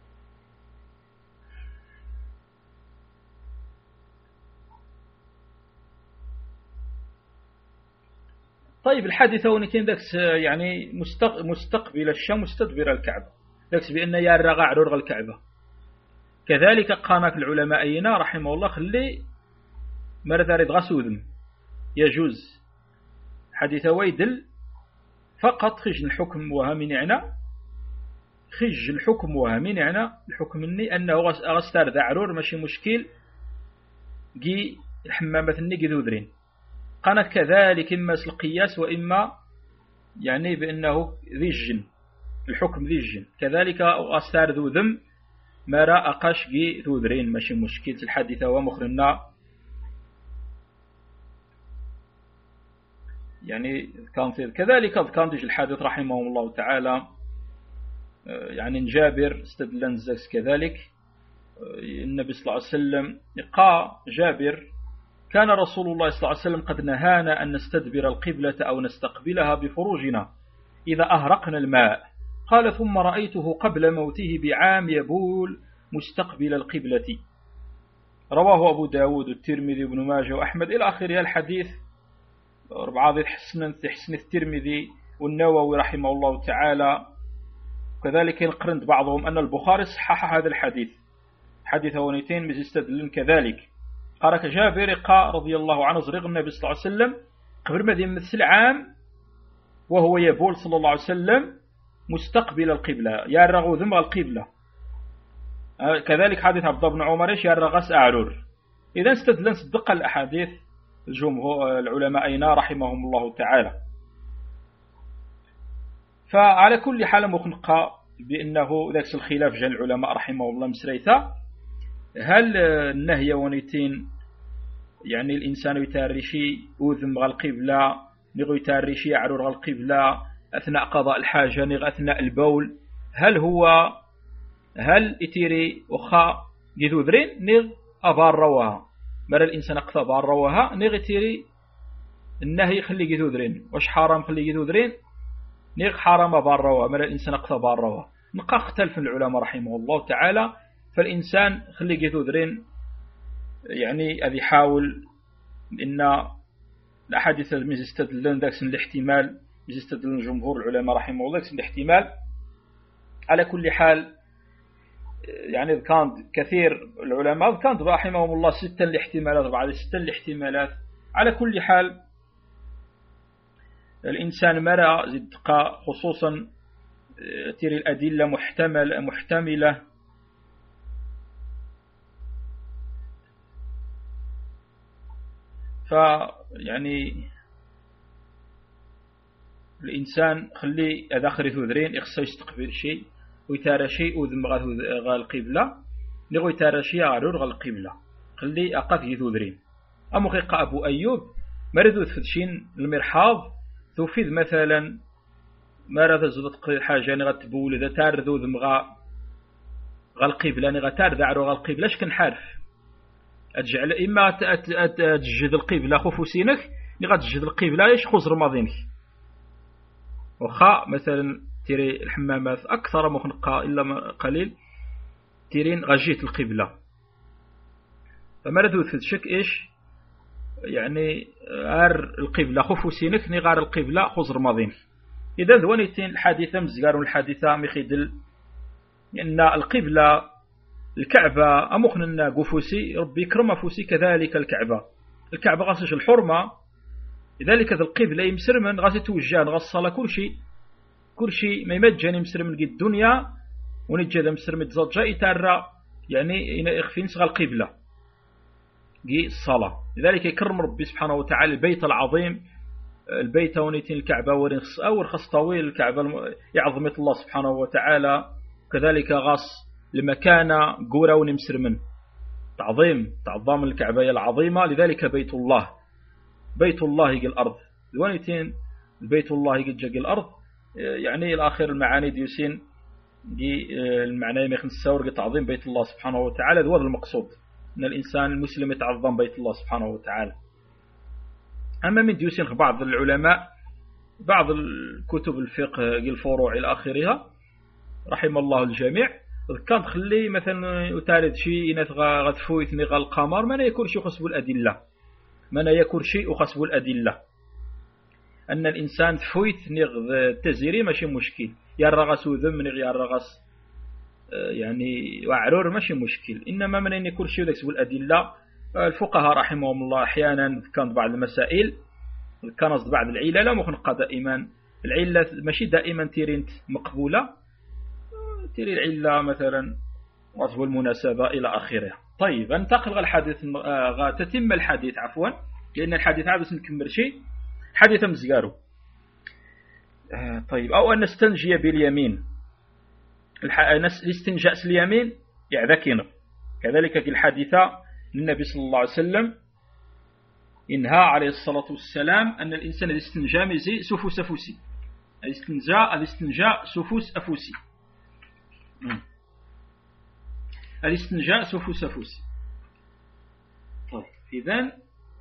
طيب الحادثة ونيتين ذاكس يعني مستقبل الشام مستدبر الكعبة ذاكس بأن يارغى عرور الكعبة. كذلك قانك العلماء أينا رحمه الله خلي مرة ثارد غسوذم يجوز حديث ويدل فقط خج الحكم وهمين عنا خج الحكم وهمين عنا الحكم مني أنه غستار ذا عرور ماشي مشكل جي الحمامة النقي ذوذرين قانت كذلك إما القياس وإما يعني بأنه ذي الجن الحكم ذي الجن. كذلك غستار ذو ذم مرا أقاش جي ذوذرين ماشي مشكل الحادثة ومخرنا يعني كان كذلك كان تجي الحادث رحمه الله تعالى يعني جابر استدلن زكس كذلك النبي صلى الله عليه وسلم قال جابر كان رسول الله صلى الله عليه وسلم قد نهانا أن نستدبر القبلة أو نستقبلها بفروجنا إذا أهرقنا الماء. قال ثم رأيته قبل موته بعام يبول مستقبل القبلة. رواه أبو داود والترمذي وابن ماجه وأحمد إلى آخر الحديث. بعض الحسن تحسن الترمذي والنووي رحمه الله تعالى. كذلك يقرن بعضهم أن البخاري صحح هذا الحديث حديث ونيتين مزيستدلن كذلك. قالك جابر قال رضي الله عنه زرق النبي صلى الله عليه وسلم قبل ما يمثل عام وهو يبول صلى الله عليه وسلم مستقبل القبلة يارغ ذم القبلة. كذلك حديث عبد الله بن عمر يارغ أعرور. إذا استدلن صدق الأحاديث الجمهور العلماء أينا رحمهم الله تعالى. فعلى كل حال مخنقة بأنه ذاك الخلاف جاء العلماء رحمه الله مسريثة هل النهي ونيتين يعني الإنسان يتارشي أذم القبلة نغو يتارشي عرور القبلة أثناء قضاء الحاجة نغ أثناء البول هل هو هل إتيري وخا جذو ذرين نغ أبار رواها مر الإنسان أقثى أبار رواها نغ إتيري النهي خلي جذو ذرين واش حرام خلي جذو ذرين نغ حرام أبار رواها مر الإنسان أقثى أبار رواها. نقا اختلف العلماء رحمه الله تعالى. فالإنسان خلي جذو ذرين يعني أذي حاول إن الأحاديث مزيستدلن ذاك الاحتمال مزيستدلن جمهور العلماء رحمه الله ذاك الاحتمال. على كل حال يعني كان كثير العلماء كان رحمهم الله ستة الاحتمالات بعد ستة الاحتمالات. على كل حال الإنسان مرة زدقا خصوصا تري الأدلة محتمل محتملة فيعني الإنسان خلي إذا خريث ذرين يخصو يستقبل شيء ويتارى شيء وذم غا القبلة نغو يتارى شيء عرور غا القبلة خلي أقف يذرين. أمو خيقى أبو أيوب مرضو تفدشين المرحاض توفيد مثلا مرض زدت حاجة نغا تبول إذا تاردو ذم غا غا القبلة نغا تارد عرور غا القبلة شكن حارف أتجعل إما تجد القبلة خفوسينك نغا تجد القبلة إيش خزر ماضينك وخا مثلا تيري الحمامات أكثر مخنقة إلا قليل تيرين غجيت القبلة فمردود في الشك إيش يعني غار القبلة خفوسينك نغار القبلة خزر ماضينك. إذا ذوانيتين الحادثة مزقارون الحادثة مخيدل لأن القبلة الكعبة أمخنا قفوسي ربي كرم فوسي كذلك الكعبة الكعبة غاسش الحرمة لذلك ذا القبلة يمسرمن غاسي توجان غاصة كل شيء كل شيء ما يمجن يمسرمن قد الدنيا ونجد مسرمن تزجا يتارى يعني يخفي نسغى القبلة قي الصلاة لذلك يكرم ربي سبحانه وتعالى البيت العظيم البيت ونيتين الكعبة ورخص أو رخص طويل الكعبة يعظمة الله سبحانه وتعالى كذلك غاص لمكان قورا ونمسرمن تعظيم تعظام الكعبة العظيمة لذلك بيت الله بيت الله يجي الأرض ونيتين البيت الله يجي الأرض يعني الآخر المعاني ديوسين دي المعنى ما يخنس السور تعظيم بيت الله سبحانه وتعالى هذا المقصود أن الإنسان المسلم يتعظم بيت الله سبحانه وتعالى. أما من ديوسين بعض العلماء بعض الكتب الفقه الفروع إلى آخرها رحم الله الجميع كان تخلي مثلا يتارد شيء نتغى غتفو يثنغى القمر ما يكون شيء خصب الأدلة ما يكون شيء خصب الأدلة أن الإنسان تفويت نغ التزيري ماشي مشكل يا الرغس وذم نغ يا الرغس يعني وعرور ماشي مشكل إنما من أن يكون شيء يكسب الأدلة الفقهاء رحمهم الله أحيانا كانت بعض المسائل كانت بعض العلة لا مخنقة دائما العلة ماشي دائما تيرين مقبولة تيري العلة مثلا وصف المناسبة إلى آخرها. طيب انتقل الحديث تتم الحديث عفوا لأن الحديث عابس نكمل شيء حديث مزقارو. طيب أو أن نستنجي باليمين الاستنجاء اليمين يعذكينا كذلك في الحديثة للنبي صلى الله عليه وسلم إنها عليه الصلاة والسلام أن الإنسان الاستنجاء مزي سفوس أفوسي الاستنجاء الاستنجاء سفوس أفوسي الاستنجاء سفوس أفوسي. طيب إذن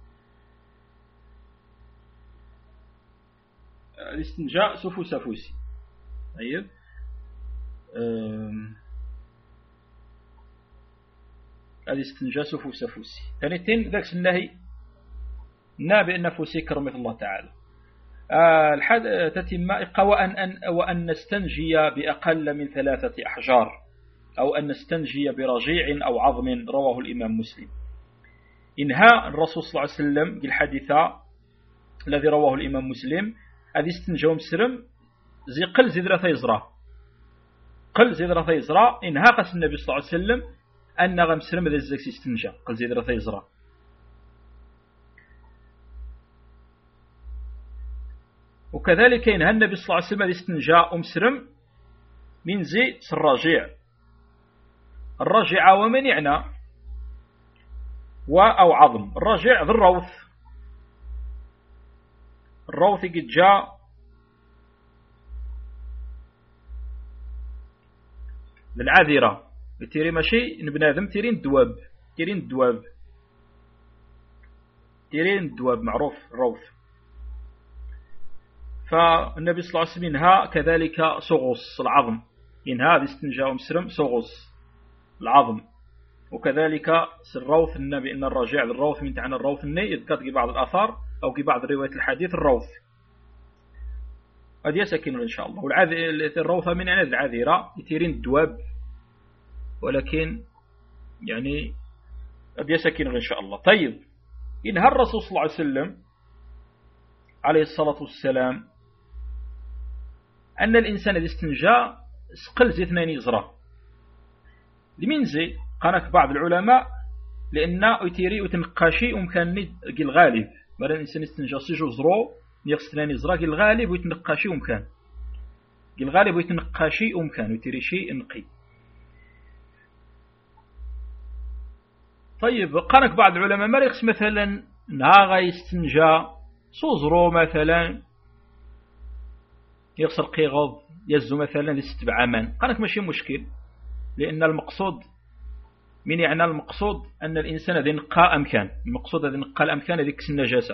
الاستنجاء سفوس أفوسي. طيب الاستنجاء سفوس أفوسي ثانيتين ذاك النهي نابئ نفوسي كرمة الله تعالى. الحد تتم وأن, أن وأن نستنجي بأقل من ثلاثة أحجار أو أن نستنجي برجيع أو عظم رواه الإمام مسلم. إنهاء الرسول صلى الله عليه وسلم بالحديثة الذي رواه الإمام مسلم هذه استنجاو مسرم زي قل زي ثلاثة يزرى قل زي ثلاثة يزرى إنهاء قس النبي صلى الله عليه وسلم أن غمسرم ذا الزكس استنجا قل زي ثلاثة يزرى. وكذلك ينهى النبي صلى الله عليه وسلم الاستنجاء مسرم من زي الرجيع الرجيع ومنعنا و أو عظم الرجيع ذو الروث الروث قد جاء للعذرة تيري ماشي نبنادم تيرين الدواب تيرين الدواب تيرين الدواب معروف الروث. فالنبي صلى الله عليه وسلم ينهى كذلك صغص العظم ينهى باستنجاء مسرم صغص العظم. وكذلك الروث النبي إن الرجيع للروث من تعنى الروث الني يذكر في بعض الآثار أو في بعض رواية الحديث الروث هذه سكين إن شاء الله. والروث من يعني العذيرة يتيرين الدواب ولكن يعني هذه سكين إن شاء الله. طيب إنهى الرسول صلى الله عليه وسلم عليه الصلاة والسلام أن الإنسان إذا استنجى سقل زي اثنين يزرى لمن زي قالك بعض العلماء لأنه يتيري وتنقاشي ومكان الغالب مرة الإنسان استنجى سيجو زرو يغسل اثنين يزرى الغالب ويتنقاشي ومكان الغالب ويتنقاشي ومكان ويتيري شيء نقي. طيب قالك بعض العلماء ما يقص مثلا نهاغا يستنجى صوزرو مثلا يغسل قيغض يزو مثلا لستبع عمان قالك ماشي مشكل لأن المقصود من يعني المقصود أن الإنسان الذي نقى أمكان المقصود الذي نقى الأمكان الذي كس النجاسة.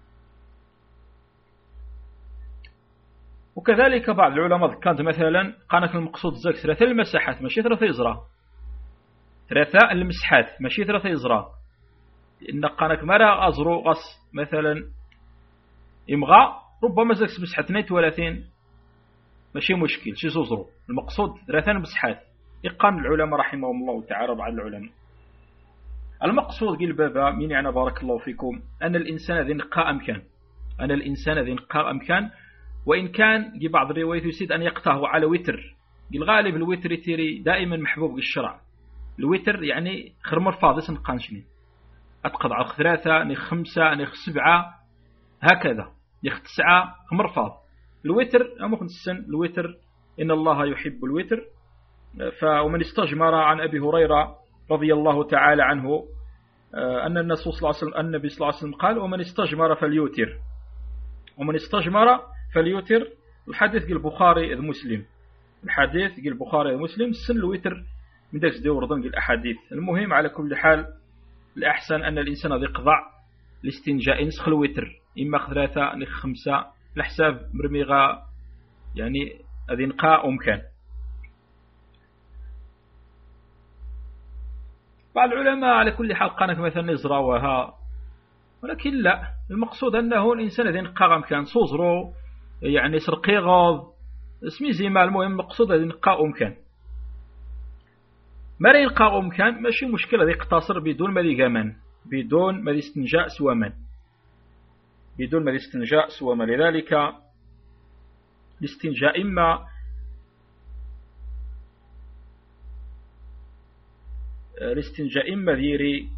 وكذلك بعض العلماء كانت مثلا قالك المقصود زاك ثلاثة المساحات ماشي ثلاثة يزرى ثلاثة المسحات ماشي ثلاثة يزرى لأن قالك مرة أزرو غص مثلا يمغى ربما زاك مسحة اثنين وثلاثين ماشي مشكل شي زوزرو المقصود ثلاثة مسحات إقان العلماء رحمهم الله تعالى بعض العلماء. المقصود قيل بابا من يعني بارك الله فيكم أن الإنسان ذي نقاء أمكان أن الإنسان ذي نقاء أمكان وإن كان قي بعض الروايات يسيد أن يقطعه على وتر. الغالب الوتر تيري دائما محبوب بالشرع. الوتر يعني خرمر فاضي نقانشني أتقضع ثلاثة نخ خمسة نخ سبعة هكذا نخ تسعة خمر فاض. الوتر أمخ نسن الوتر إن الله يحب الوتر. فمن استجمر عن أبي هريرة رضي الله تعالى عنه أن النبي صلى الله عليه وسلم النبي صلى الله عليه وسلم قال ومن استجمر فليوتر ومن استجمر فليوتر. الحديث قال البخاري المسلم الحديث قال البخاري المسلم سن الوتر من ذاك دور ضمن الأحاديث. المهم على كل حال الأحسن أن الإنسان ذي قضع الاستنجاء نسخ الوتر إما ثلاثة نخ خمسة الحساب مرميغا يعني هذه نقاء أمكان. بعض العلماء على كل حال قانك مثلا نزراوها ولكن لا المقصود أنه الإنسان ذي نقاء أمكان صوزرو يعني سرقي غاض اسمي زي ما المهم المقصود ذي نقاء أمكان. ما رأي نقاء أمكان ماشي مشكلة ذي اقتصر بدون ما ذي قامان بدون ما ذي استنجاء سوى من بدون ما ذي استنجاء سوى من. لذلك الاستنجاء إما الاستنجاء إما ذيري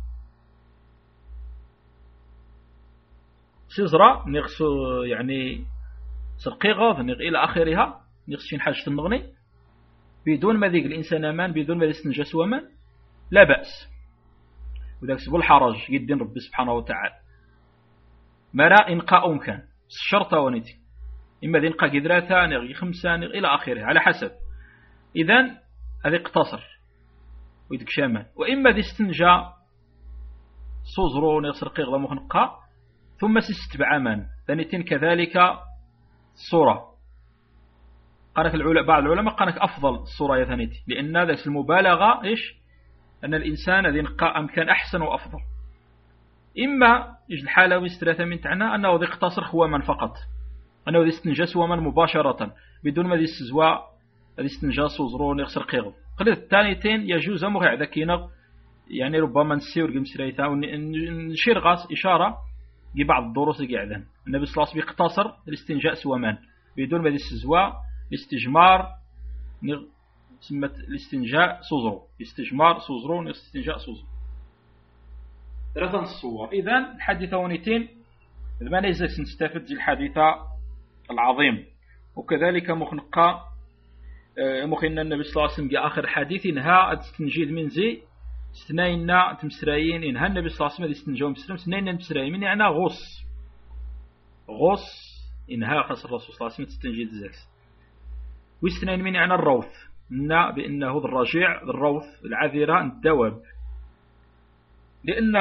سيزرا نغس يعني سرقي غاض نغ إلى آخرها نغسين حاجة النغني بدون ما ذيك الإنسان أمان بدون ما يستنجى سوى من لا بأس. وذاك سبو الحرج يدين ربي سبحانه وتعالى مرا إنقاء أمكان الشرطة ونتي إما ذي إنقاء قدراتا نغي خمسة نغ إلى آخره على حسب. إذن هذا اقتصر ويدك شامان. وإما ذي استنجى صوزرو نغ سرقي غضا مخنقا ثم سيستبع أمان ثانيتين كذلك الصورة. قالك العلماء بعض العلماء قالك أفضل الصورة يا ثانيتي لأن ذلك المبالغة إيش أن الإنسان ذي نقاء أمكان أحسن وأفضل. إما يجد الحالة ويستراثة من تعنى أنه ذي اقتصر خواما فقط أنه ذي استنجاس خواما مباشرة بدون ما ذي استزواء ذي استنجاس وزرون يغسر قيغض. قلت الثانيتين يجوز مغيع ذكينا يعني ربما نسيور قمسريثا ونشير غاس إشارة بعض الدروس قاعدين النبي صلى الله عليه وسلم يقتصر الاستنجاء سوامان بدون ما ذي استزواء الاستجمار نغ سمت الاستنجاء صوزرو استجمار صوزرو الاستنجاء صوزرو ثلاثة الصور. إذن الحديثة ونيتين ما نيزك نستفد الحديثة العظيم. وكذلك مخنقة مخينا النبي صلى الله عليه وسلم في آخر حديث إنها تستنجيد من زي استناينا تمسرايين إنها النبي صلى الله عليه وسلم يستنجوا مسلم استناينا تمسرايين من يعني غص غص إنها خاص الرسول صلى الله عليه وسلم تستنجيد زاكس ويستنايين من يعني الروث نا بأنه الرجيع الروث العذرة الدواب. لأن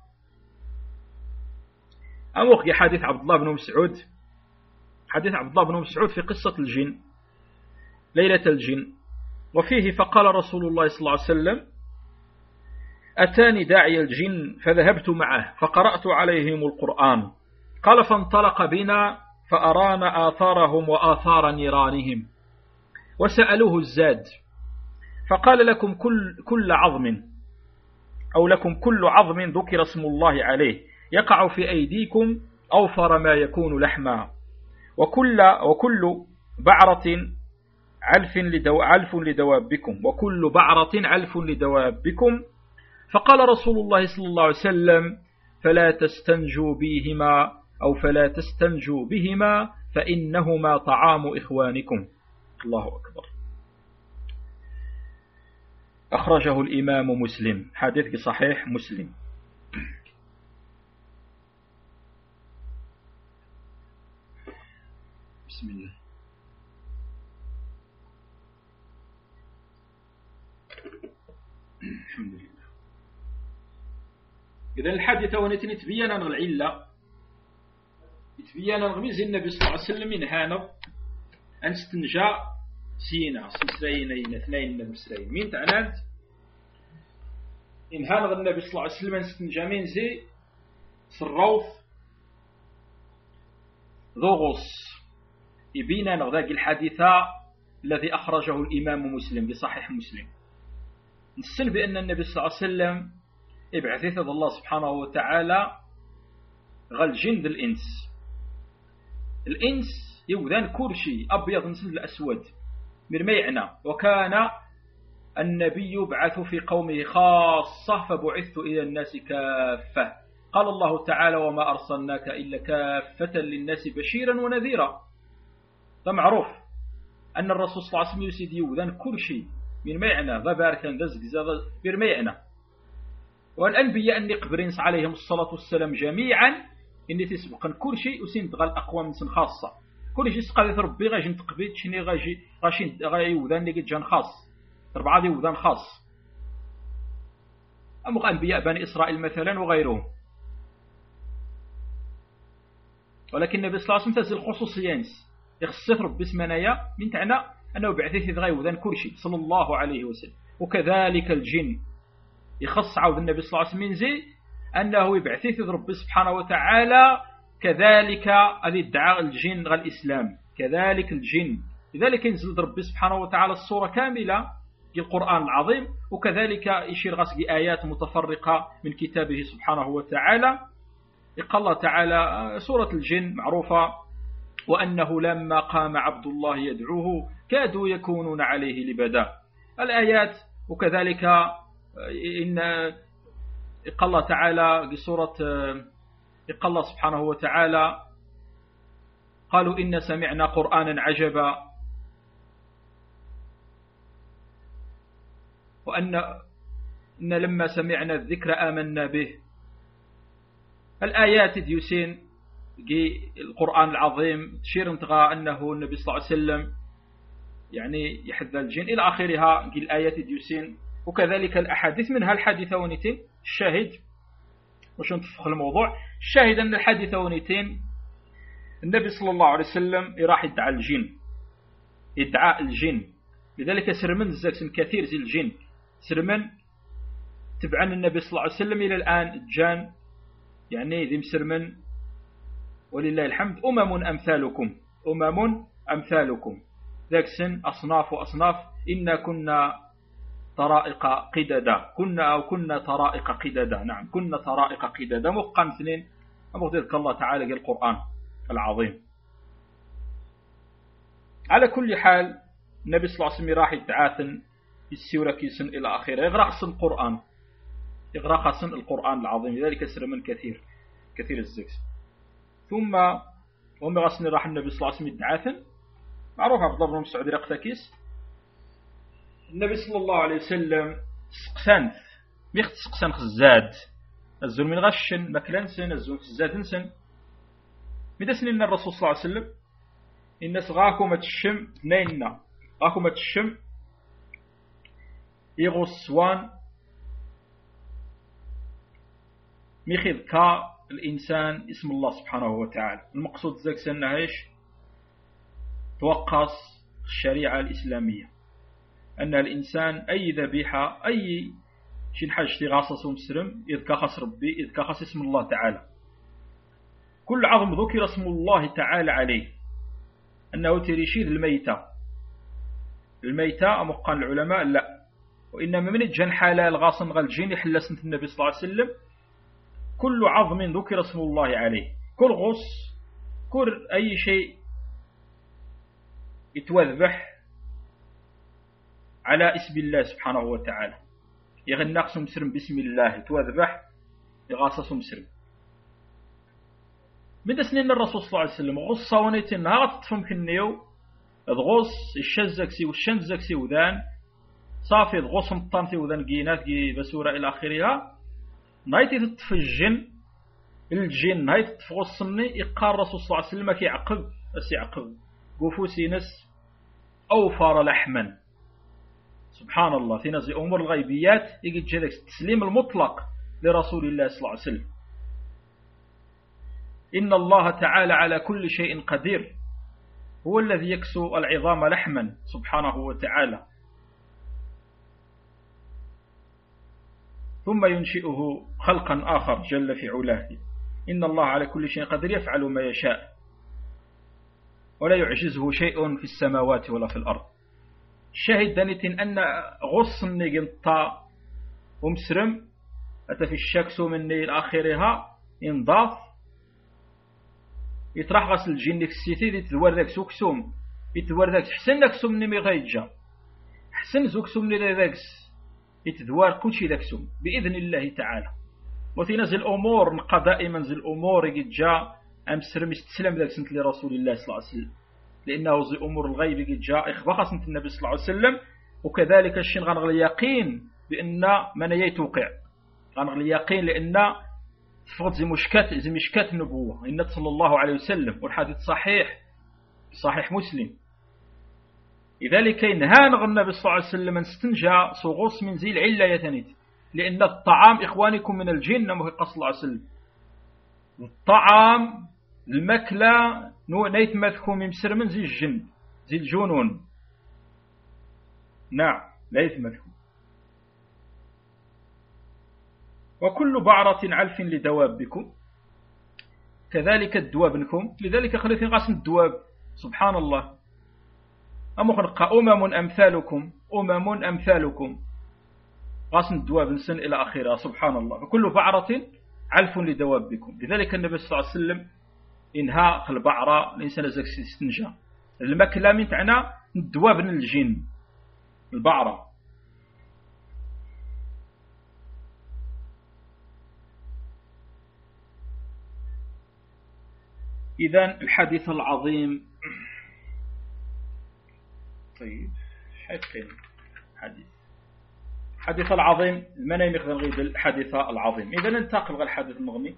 أموخ حديث عبد الله بن مسعود حديث عبد الله بن مسعود في قصة الجن ليلة الجن وفيه فقال رسول الله صلى الله عليه وسلم أتاني داعي الجن فذهبت معه فقرأت عليهم القرآن قال فانطلق بنا فأرانا آثارهم وآثار نيرانهم وسألوه الزاد فقال لكم كل, كل عظم أو لكم كل عظم ذكر اسم الله عليه يقع في أيديكم أوفر ما يكون لحما وكل, وكل بعرة علف, لدو علف لدوابكم وكل بعرة علف لدوابكم. فقال رسول الله صلى الله عليه وسلم فلا تستنجوا بهما أو فلا تستنجوا بهما فإنهما طعام إخوانكم. الله أكبر. أخرجه الإمام مسلم حديث صحيح مسلم. بسم الله. الحمد لله. إذا الحادثة ونتني تبين أن العلة تبين أن غميز النبي صلى الله عليه وسلم من هانب أن استنجا سينا سنسرين اثنين من المسرين مين تعنات إن هانب النبي صلى الله عليه وسلم أن استنجا من زي سروث ذغص يبين أن ذاك الحادثة الذي أخرجه الإمام مسلم بصحيح مسلم نسن بأن النبي صلى الله عليه وسلم إبعثت الله سبحانه وتعالى غال جند الإنس الإنس يوذان كرشي أبيض نسل الأسود مرميعنا وكان النبي يبعث في قومه خاصة فبعثت إلى الناس كافة قال الله تعالى وما أرسلناك إلا كافة للناس بشيرا ونذيرا. فمعروف أن الرسول صلى الله عليه وسلم يسيد يوذان كرشي مرميعنا ذباركا ذزق زاد مرميعنا والأنبياء أني قبرينس عليهم الصلاة والسلام جميعا إني تسبقا كل شيء وسين تغال أقوام من سن خاصة كل شيء سقال ربي غاجي نتقبيت شني غاجي غاشي غاي وذان اللي جان خاص أربعة دي وذان خاص أما أنبياء بني إسرائيل مثلا وغيرهم. ولكن النبي صلى الله عليه وسلم تزل خصوصيانس يخصف ربي اسمنايا من تعنى أنه بعثيث غاي وذان كل شيء صلى الله عليه وسلم. وكذلك الجن يخص عود النبي صلى الله عليه وسلم زي أنه يبعثيث ربي سبحانه وتعالى كذلك الذي ادعى الجن غير الإسلام كذلك الجن لذلك ينزل ربي سبحانه وتعالى الصورة كاملة في القرآن العظيم وكذلك يشير غسق آيات متفرقة من كتابه سبحانه وتعالى. قال الله تعالى سورة الجن معروفة وأنه لما قام عبد الله يدعوه كادوا يكونون عليه لبدا الآيات. وكذلك إن قال الله تعالى في سورة قال الله سبحانه وتعالى قالوا إن سمعنا قرآنا عجبا وأن إن لما سمعنا الذكر آمنا به. الآيات ديوسين القرآن العظيم تشير انتغى أنه النبي صلى الله عليه وسلم يعني يحذى الجن إلى آخرها الآيات ديوسين. وكذلك الأحاديث منها الحادثة ونيتين الشاهد وش نتفق الموضوع الشاهد أن الحادثة ونيتين النبي صلى الله عليه وسلم راح يدعى الجن يدعى الجن لذلك سرمن زاكسن كثير زي الجن سرمن تبعن النبي صلى الله عليه وسلم إلى الآن الجان يعني ذي مسرمن ولله الحمد أمم أمثالكم أمم أمثالكم ذاكسن أصناف وأصناف إنا كنا طرائق قددا كنا أو كنا طرائق قددا نعم كنا طرائق قددا مقام اثنين أمغذلك الله تعالى في القرآن العظيم. على كل حال النبي صلى الله عليه وسلم راح يتعاثن السورة كيسن إلى آخره يغرق سن القرآن يغرق سن القرآن العظيم لذلك سر من كثير كثير الزكس. ثم هم غسن راح النبي صلى الله عليه وسلم يتعاثن معروف عبد الله بن مسعود رقتكيس النبي صلى الله عليه وسلم سقسان ميخت سقسان خزاد الزول من غشن مكلنسن الزول خزادنسن متى سنين الرسول صلى الله عليه وسلم الناس غاكم تشم نينا غاكم تشم يغسوان ميخذ كا الإنسان اسم الله سبحانه وتعالى. المقصود ذاك سنة ايش توقص الشريعة الإسلامية أن الإنسان أي ذبيحة أي شين حاجة غاصص ومسرم إذ كخص ربي إذ كخص اسم الله تعالى كل عظم ذكر اسم الله تعالى عليه أنه تريشيد الميتة الميتة أمقان العلماء لا وإنما من الجن حلال غاصن غالجين يحل سنة النبي صلى الله عليه وسلم كل عظم ذكر اسم الله عليه كل غص كل أي شيء يتوذبح على اسم الله سبحانه وتعالى يغنقص مسرم باسم الله يتوذبح يغاصص مسرم. من سنين الرسول صلى الله عليه وسلم غص صوانيتين نهار تفهم كنيو غص الشزكسي والشنزكسي وذان صافي غص مطانتي وذان جينات جي بسورة إلى آخرها نايتي تطفي الجن الجن نايتي تطفي غصني إقار الرسول صلى الله عليه وسلم كي عقب أسي عقب قفوسي نس أوفر لحما سبحان الله في نزي أمور الغيبيات يجي جدك التسليم المطلق لرسول الله صلى الله عليه وسلم. إن الله تعالى على كل شيء قدير هو الذي يكسو العظام لحما سبحانه وتعالى ثم ينشئه خلقا آخر جل في علاه. إن الله على كل شيء قدير يفعل ما يشاء ولا يعجزه شيء في السماوات ولا في الأرض. الشاهد دانيتين أن غص النجنطة ومسرم أتى في الشك سومني لآخرها ينضاف يطرح غسل الجن ديك السيتي يتدور ذاك سوكسوم يتدور ذاك حسن ذاك سوم نمي غيتجا حسن زوك سوم ني ذاك يتدور كلشي ذاك سوم بإذن الله تعالى. وتنزل الأمور نقى دائما زي الأمور يجا أمسرم يستسلم ذاك سنت لرسول الله صلى الله عليه وسلم لأنه زي أمور الغيب يجا إخبار سنت النبي صلى الله عليه وسلم. وكذلك الشين غنغل اليقين بأن من يتوقع غنغل اليقين لأن تفقد زي مشكات زي مشكات النبوة إن صلى الله عليه وسلم والحديث صحيح صحيح مسلم. لذلك نهى نغ النبي صلى الله عليه وسلم أن استنجى صغوص من زي العلة يتنيت لأن الطعام إخوانكم من الجن مهي صلى الله عليه وسلم. الطعام المكلة نيت مذكو من مسر من زي الجن زي الجنون نعم لا يثمثكم. وكل بعرة علف لدوابكم كذلك الدوابنكم. لذلك خليتني قاسم الدواب سبحان الله أم خلق أمم أمثالكم أمم أمثالكم قاسم الدواب نسن إلى آخرها سبحان الله. وكل بعرة علف لدوابكم. لذلك النبي صلى الله عليه وسلم إنها خل بعرة الإنسان زك استنجا المكلا من تعنى الدواب من الجن البعرة. إذن الحديث العظيم طيب حيث حديث الحديث العظيم من يمخذ غيد الحديث العظيم. إذن ننتقل غير الحديث المغني.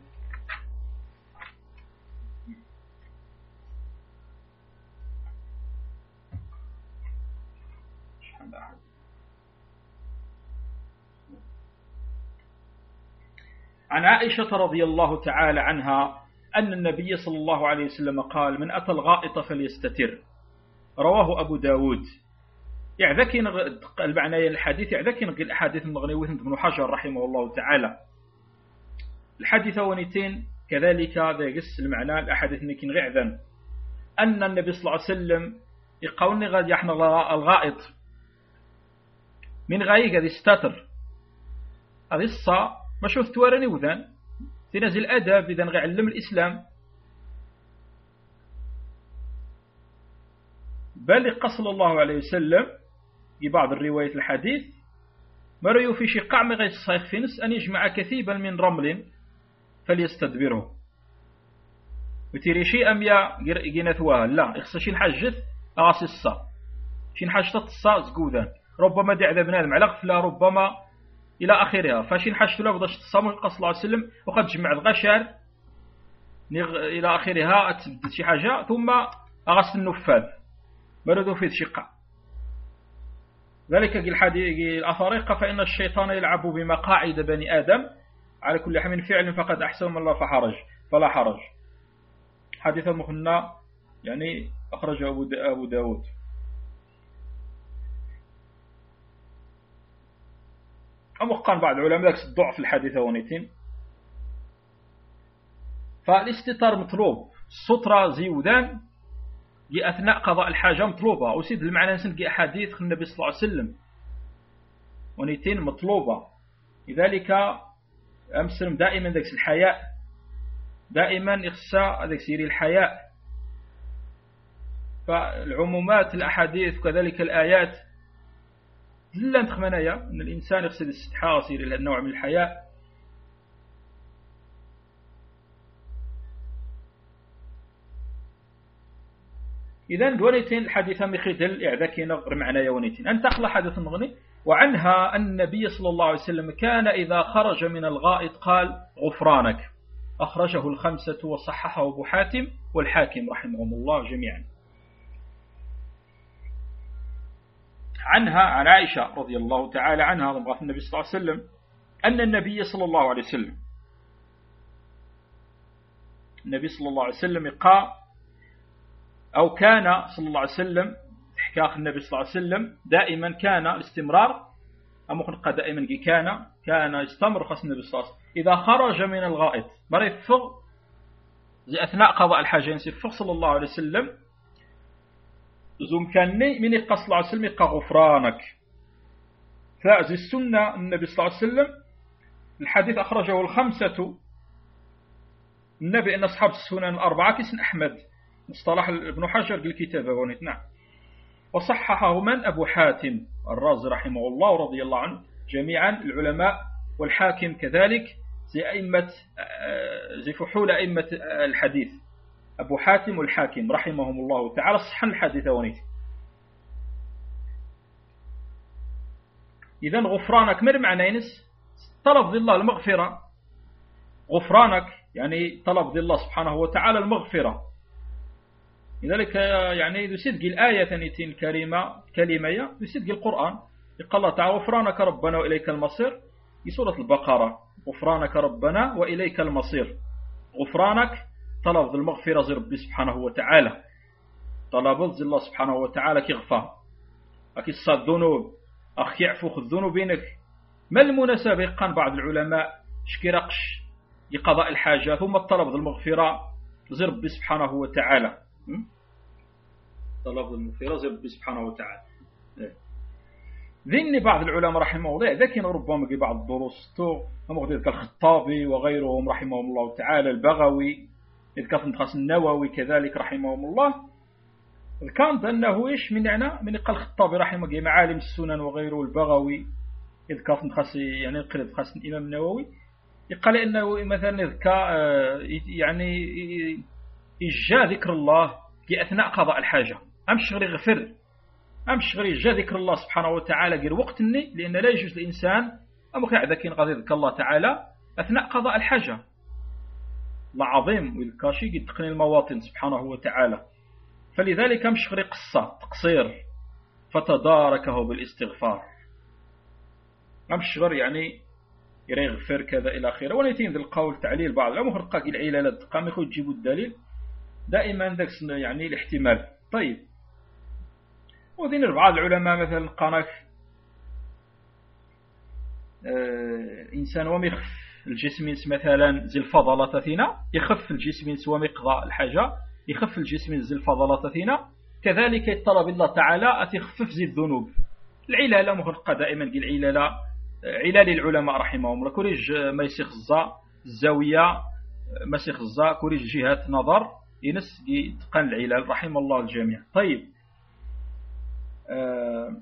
عن عائشة رضي الله تعالى عنها أن النبي صلى الله عليه وسلم قال من أتى الغائط فليستتر. رواه أبو داود. يعذكي المعنى الحديث يعذكي نقل الأحاديث المغنيوة ابن حجر رحمه الله تعالى. الحديث ونيتين كذلك ذا يقص المعنى الأحاديث نكين غعذا أن النبي صلى الله عليه وسلم يقولني غاد يحن الغائط من غاية قد يستتر هذه الصا ما شوف توارني وذان تنزل أدب إذا غيعلم الإسلام بل قصل الله عليه وسلم في بعض الروايات الحديث ما رأيه في شي قعم غير الصيخ فينس أن يجمع كثيبا من رمل فليستدبره وتيري شيء أم يا ثواها لا يخص شي نحجث أغاسي الصا شي نحجث الصا زقوذان ربما دي عذاب بنادم على غفلة ربما إلى آخرها. فاشين حشت له بدأش تصامح قص الله عليه وسلم وقد جمع الغشار إلى آخرها أتبدت شي حاجة ثم أغسل النفاذ بردوا في شقة. ذلك الأفارقة فإن الشيطان يلعب بمقاعد بني آدم على كل حال فعل فقد أحسن من الله فحرج فلا حرج. حديث المخنى يعني أخرجه أبو داود. أمقان بعض العلماء الضعف الحديث ونيتين. فالاستتار مطلوب السطرة زيودان أثناء قضاء الحاجة مطلوبة وسيد المعنى نسنقي أحاديث النبي صلى الله عليه وسلم ونيتين مطلوبة. لذلك أمسلم دائما ذاك الحياء دائما إخساء ذاك سيري الحياء. فالعمومات الأحاديث وكذلك الآيات لا نتخمنايا أن الإنسان يقصد الاستحاء ويصير إلى النوع من الحياء. إذن دونيتين الحديثة مخيدل إعذاكي نغر معنى يونيتين أن تقل حدث مغني. وعنها أن النبي صلى الله عليه وسلم كان إذا خرج من الغائط قال غفرانك. أخرجه الخمسة وصححه أبو حاتم والحاكم رحمهم الله جميعا. عنها عن عائشة رضي الله تعالى عنها ضمغة النبي صلى الله عليه وسلم أن النبي صلى الله عليه وسلم النبي صلى الله عليه وسلم قال أو كان صلى الله عليه وسلم حكاك النبي صلى الله عليه وسلم دائما كان الاستمرار أم خلق دائما كان كان يستمر خاص النبي صلى الله عليه وسلم إذا خرج من الغائط مرة يفغ زي أثناء قضاء الحاجة ينسفغ صلى الله عليه وسلم زوم كان من يقص الله عليه وسلم يقى غفرانك فزي السنة النبي صلى الله عليه وسلم الحديث أخرجه الخمسة النبي أن أصحاب السنن الأربعة كسن أحمد مصطلح ابن حجر بالكتاب ونت نعم وصححه من أبو حاتم الرازي رحمه الله ورضي الله عنه جميعا العلماء والحاكم كذلك زي أئمة زي فحول أئمة الحديث أبو حاتم والحاكم رحمهم الله تعالى صحن الحديث ونت. إذن غفرانك مر معنى ينس طلب ذي الله المغفرة غفرانك يعني طلب ذي الله سبحانه وتعالى المغفرة. لذلك يعني يصدق الآية ثانيتين كلمة كلمة يصدق القرآن يقول الله تعالى غفرانك ربنا وإليك المصير في سورة البقرة غفرانك ربنا وإليك المصير. غفرانك طلب ذي المغفرة زي ربي سبحانه وتعالى طلب ذي الله سبحانه وتعالى كيغفر أكي الصاد ذنوب أخي يعفوخ الذنوبينك. ما المناسبة قال بعض العلماء شكرقش لقضاء الحاجة ثم الطلب ذي المغفرة زي ربي سبحانه وتعالى طلب ذي المغفرة زي ربي سبحانه وتعالى. ذني بعض العلماء رحمه الله ذكين ربما في بعض الدروس هم كالخطابي وغيرهم رحمهم الله تعالى البغوي يذكر خاص النووي كذلك رحمهم الله كان بأنه إيش من يعني من قال الخطابي رحمه الله معالم السنن وغيره البغوي يذكر خاص يعني قرد خاص الإمام النووي يقال إنه مثلا يذكر يعني إجا ذكر الله في أثناء قضاء الحاجة أمش غير غفر أمش غير إجا ذكر الله سبحانه وتعالى غير وقت الني لأن لا يجوز الإنسان أم قاعد ذكين قد يذكر الله تعالى أثناء قضاء الحاجة العظيم والكاشي قد تقني المواطن سبحانه وتعالى. فلذلك أمش غير قصة تقصير فتداركه بالاستغفار أمش غير يعني يغفر كذا إلى آخره. ونيتين ذي القول تعليل بعض لا مهرقا العلالات قام يخو تجيبوا الدليل دائما ذاك يعني الاحتمال. طيب وذين بعض العلماء مثلا قانك آه إنسان وميخف الجسم مثلا زي الفضلات ثينا يخف الجسم سوى مقضاء الحاجة يخف الجسم زي الفضلات ثينا كذلك يطلب الله تعالى أتخفف زي الذنوب. العلالة مهرقا دائما قل العلالة علال العلماء رحمهم الله كوريج ما يسيخ الزا الزاوية ما يسيخ الزا كوريج جهات نظر ينس يتقن العلال رحم الله الجميع. طيب آه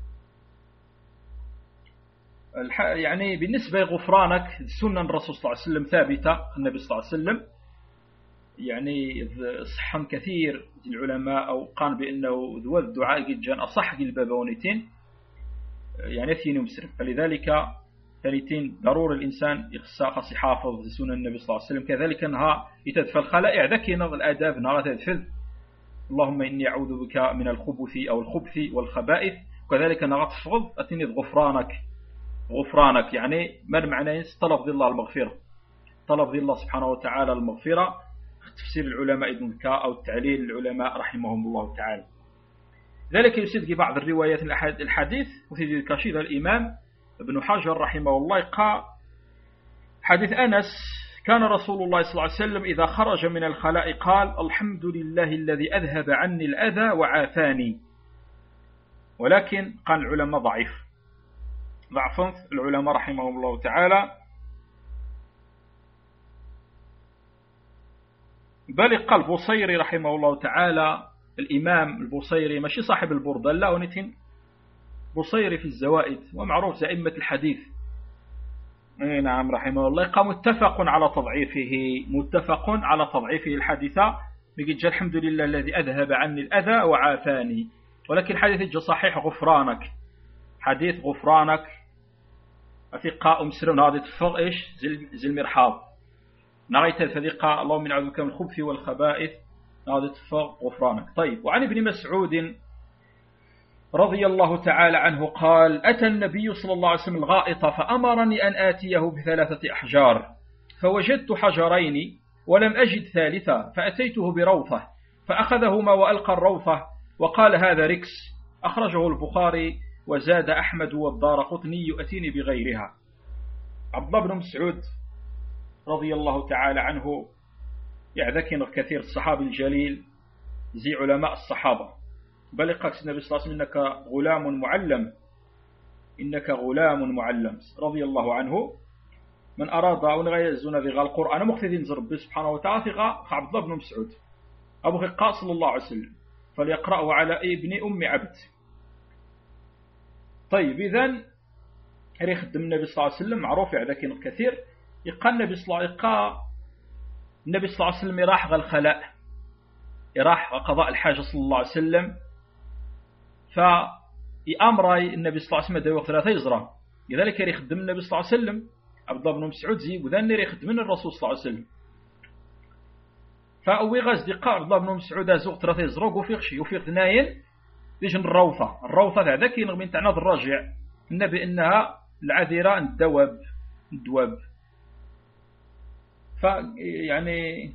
يعني بالنسبة لغفرانك سنة الرسول صلى الله عليه وسلم ثابتة النبي صلى الله عليه وسلم يعني صحا كثير العلماء أو قال بأنه ذو الدعاء قد جان أصح البابونتين يعني ثين مسلم. فلذلك ثالثين ضرور الإنسان يخصى خاص يحافظ سنن النبي صلى الله عليه وسلم. كذلك أنها يتدفى الخلائع ذكي نظر الآداب نرى تدفذ اللهم إني أعوذ بك من الخبث أو الخبث والخبائث. وكذلك أنها تفض أتني غفرانك غفرانك يعني ما المعنى طلب ذي الله المغفرة طلب ذي الله سبحانه وتعالى المغفرة. تفسير العلماء ابن الكاء أو التعليل العلماء رحمهم الله تعالى. ذلك يسد بعض الروايات الحديث وفي كشيد الإمام ابن حجر رحمه الله قال حديث أنس كان رسول الله صلى الله عليه وسلم إذا خرج من الخلاء قال الحمد لله الذي أذهب عني الأذى وعافاني. ولكن قال العلماء ضعيف ضعف العلماء رحمهم الله تعالى بل قال البصيري رحمه الله تعالى الإمام البصيري ماشي صاحب البردة لا ونتن بصيري في الزوائد ومعروف زائمة الحديث نعم رحمه الله قام متفق على تضعيفه متفق على تضعيفه الحديثة بيجي الحمد لله الذي أذهب عني الأذى وعافاني. ولكن حديث جاء صحيح غفرانك حديث غفرانك أثقاء مسرون هذه تفق إيش زي المرحاض نغيت الفذيقة اللهم من عذوك من الخبث والخبائث هذا تفق غفرانك. طيب وعن ابن مسعود رضي الله تعالى عنه قال أتى النبي صلى الله عليه وسلم الغائط فأمرني أن آتيه بثلاثة أحجار فوجدت حجرين ولم أجد ثالثة فأتيته بروثة فأخذهما وألقى الروثة وقال هذا ركس. أخرجه البخاري وزاد أحمد والدارقطني يأتيني بغيرها. عبد الله بن مسعود رضي الله تعالى عنه يعذكر كثير الصحابي الجليل زي علماء الصحابة بل قاكس النبي صلى الله عليه وسلم إنك غلام معلم إنك غلام معلم رضي الله عنه من أراد أن يزون ذي القرآن مختدين ربي سبحانه وتعالى في عبد الله بن مسعود أبو خقاء صلى الله عليه وسلم فليقرأه على ابن أم عبد. طيب إذن يخدم النبي صلى الله عليه وسلم معروف على كين كثير يقال النبي صلى الله عليه وسلم النبي صلى الله عليه وسلم يراح غا الخلاء يراح قضاء الحاجة صلى الله عليه وسلم فأمر النبي صلى الله عليه وسلم داوي ثلاثة يزرى لذلك يخدم النبي صلى الله عليه وسلم عبد الله بن مسعود زي وذن يخدم الرسول صلى الله عليه وسلم فأوي غاز دقاء عبد الله بن مسعود زوق ثلاثة يزرى وفيق شي وفيق ثناين ليجن الروثة الروثة هذا كي نغمين تعنى الراجع النبي إنها العذرة الدواب الدواب فيعني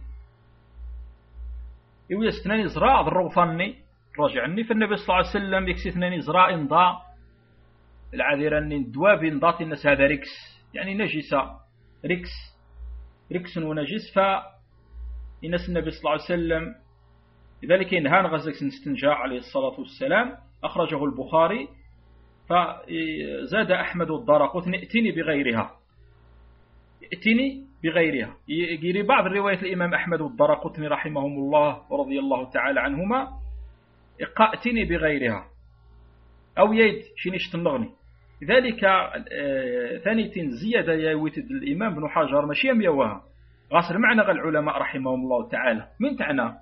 يوي اثنين زراء الروثاني راجعني فالنبي صلى الله عليه وسلم يكسي اثنين زراء انضاء العذرة الدواب انضاء الناس هذا ريكس يعني نجسة ريكس ريكس ونجس فإنس النبي صلى الله عليه وسلم لذلك ينهان غزك سنستنجاء عليه الصلاة والسلام أخرجه البخاري فزاد أحمد والدارقطني ائتني بغيرها ائتني بغيرها يجري بعض الرواية الإمام أحمد والدارقطني رحمهم الله ورضي الله تعالى عنهما ائتني بغيرها أو يد شنيش تنغني ذلك ثانية زيادة يويتد الإمام بن حجر ماشي يميوها غاصر معنى العلماء رحمهم الله تعالى من تعنى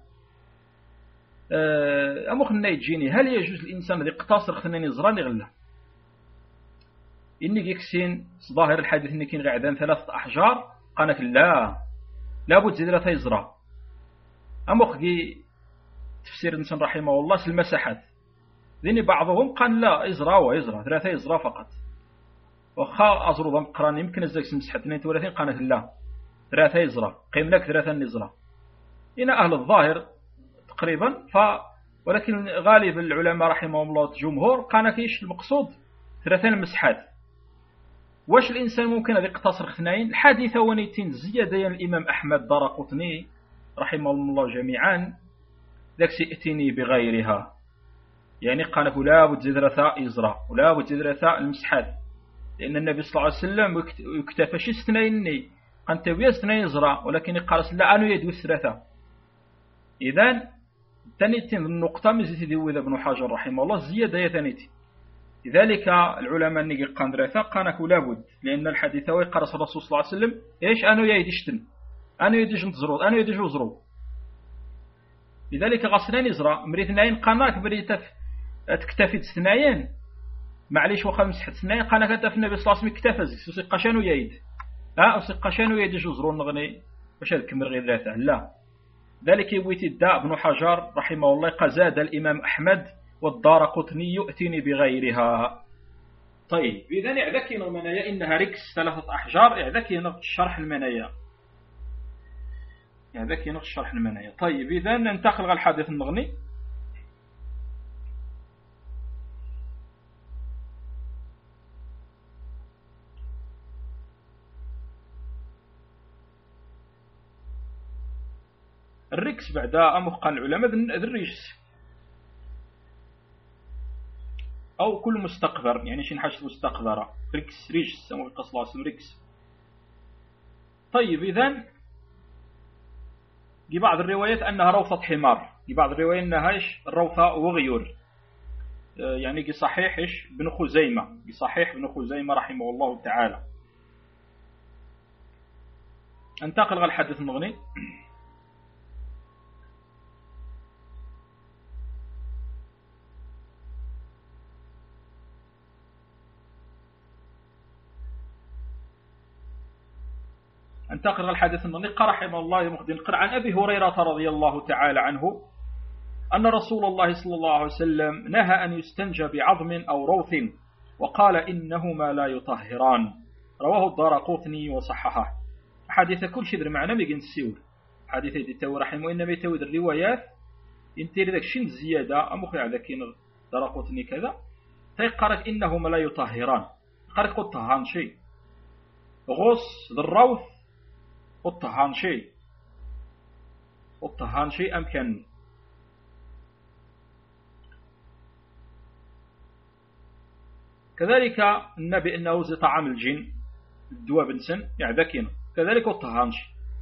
أمو خلنا يجيني هل يجوز الإنسان ذي قتصر خلاني زراني غلا إني يكسين ظاهر الحديث إني كين غعدان ثلاثة أحجار قالك لا لابد زيد لا يزرى أمو خي تفسير الإنسان رحمه الله المساحات ذيني بعضهم قال لا يزرى ويزرى ثلاثة يزرى فقط وخا أزرو ضم قران يمكن الزاك مسحة اثنين وثلاثين قالك لا ثلاثة يزرى قيم لك ثلاثة نزرى إن أهل الظاهر تقريبا ف ولكن غالب العلماء رحمهم الله الجمهور قال كيش المقصود ثلاثين مسحات واش الإنسان ممكن أن يقتصر اثنين الحادثة ونيتين زيادة الإمام أحمد دارقطني رحمه الله جميعا ذاك سيأتيني بغيرها يعني قال لا بد ثلاثة يزرى ولا بد ثلاثة المسحات لأن النبي صلى الله عليه وسلم يكتفى شي اثنين قال تبيا اثنين يزرى ولكن قال لا أنا يدوي الثلاثة إذن ثانيتين النقطة مزيد يدوي ابن حجر رحمه الله زيادة ثانيتين لذلك العلماء نيجي قندرثا قالك لابد لأن الحديث ويقرص الرسول صلى الله عليه وسلم إيش أنا يديشتن أنا يديش نتزرو أنا يديش وزرو لذلك غسلان يزرى مريت اثنين قناك بريت تكتفي اثنين معليش وخا مسحت اثنين قناك تف النبي صلى الله عليه وسلم اكتفى سي قشانو يد ها سي قشانو يديش وزرو نغني باش نكمل غير ذاته لا ذلك يبويت الداء ابن حجر رحمه الله قزاد الإمام أحمد والدارقطني يؤتيني بغيرها. طيب إذن إعذكي المنايا إنها ركس ثلاثة أحجار إعذكي نقش شرح المنايا إعذكي نقش شرح المنايا. طيب إذن ننتقل على الحديث النغني. الركس بعد أمخ العلماء ذريجس أو كل مستقذر يعني شين حاجة مستقذرة ركس ريجس سموه القصة اسم ركس. طيب إذن في بعض الروايات أنها روثة حمار في بعض الروايات أنها إيش روثة وغيور يعني في صحيح إيش بن خزيمة في صحيح بن خزيمة رحمه الله تعالى. انتقل على الحديث المغني. انتقل الحديث النقى رحمه الله مخدين قرأ عن أبي هريرة رضي الله تعالى عنه أن رسول الله صلى الله عليه وسلم نهى أن يستنجى بعظم أو روث وقال إنهما لا يطهران. رواه الدارقطني وصححه. حديث كل شيء معنى ميجن السيور حديث يتوي رحمه إنما يتوي الروايات انتي ذاك شين زيادة أمخي على ذاك الدارقطني كذا تيقرأ إنهما لا يطهران قرأ قد طهان شيء غص الروث الطهان شيء الطهان شيء أمكن كذلك النبي أنه زي طعام الجن الدواء بنسن يعدكين كذلك الطهانش.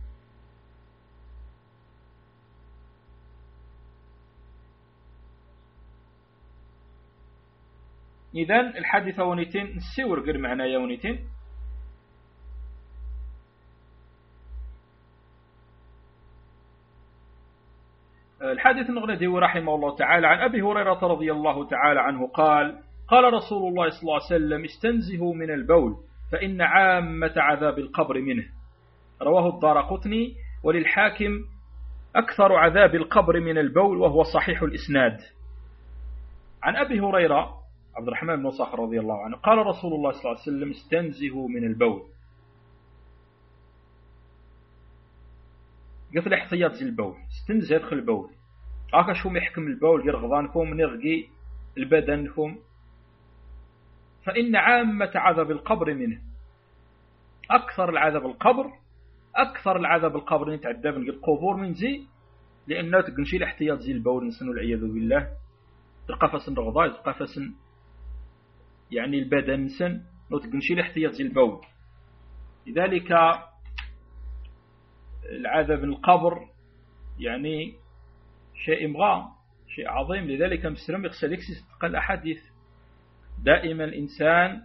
إذن الحادثة ونيتين نسيور غير معنى ونيتين. الحادث النغندي رحمه الله تعالى عن أبي هريرة رضي الله تعالى عنه قال قال رسول الله صلى الله عليه وسلم استنزهوا من البول فإن عامة عذاب القبر منه. رواه الدارقطني وللحاكم أكثر عذاب القبر من البول وهو صحيح الإسناد. عن أبي هريرة عبد الرحمن بن صخر رضي الله عنه قال رسول الله صلى الله عليه وسلم استنزهوا من البول. قلت الاحتياط زي البول استنزه يدخل البول هكا شو يحكم البول غير غضانكم نرقي البدنكم فإن عامة عذاب القبر منه. أكثر العذاب القبر أكثر العذاب القبر نتعذب نلقى القبور من زي لأنه تقنشي الاحتياط زي البول نسنو العياذ بالله تلقى الرغضاء تلقى فسن يعني البدن نسن تقنشي الاحتياط زي البول. لذلك العذاب القبر يعني شيء مغام شيء عظيم. لذلك مسلم يغسل يكسس تقل أحاديث دائما الإنسان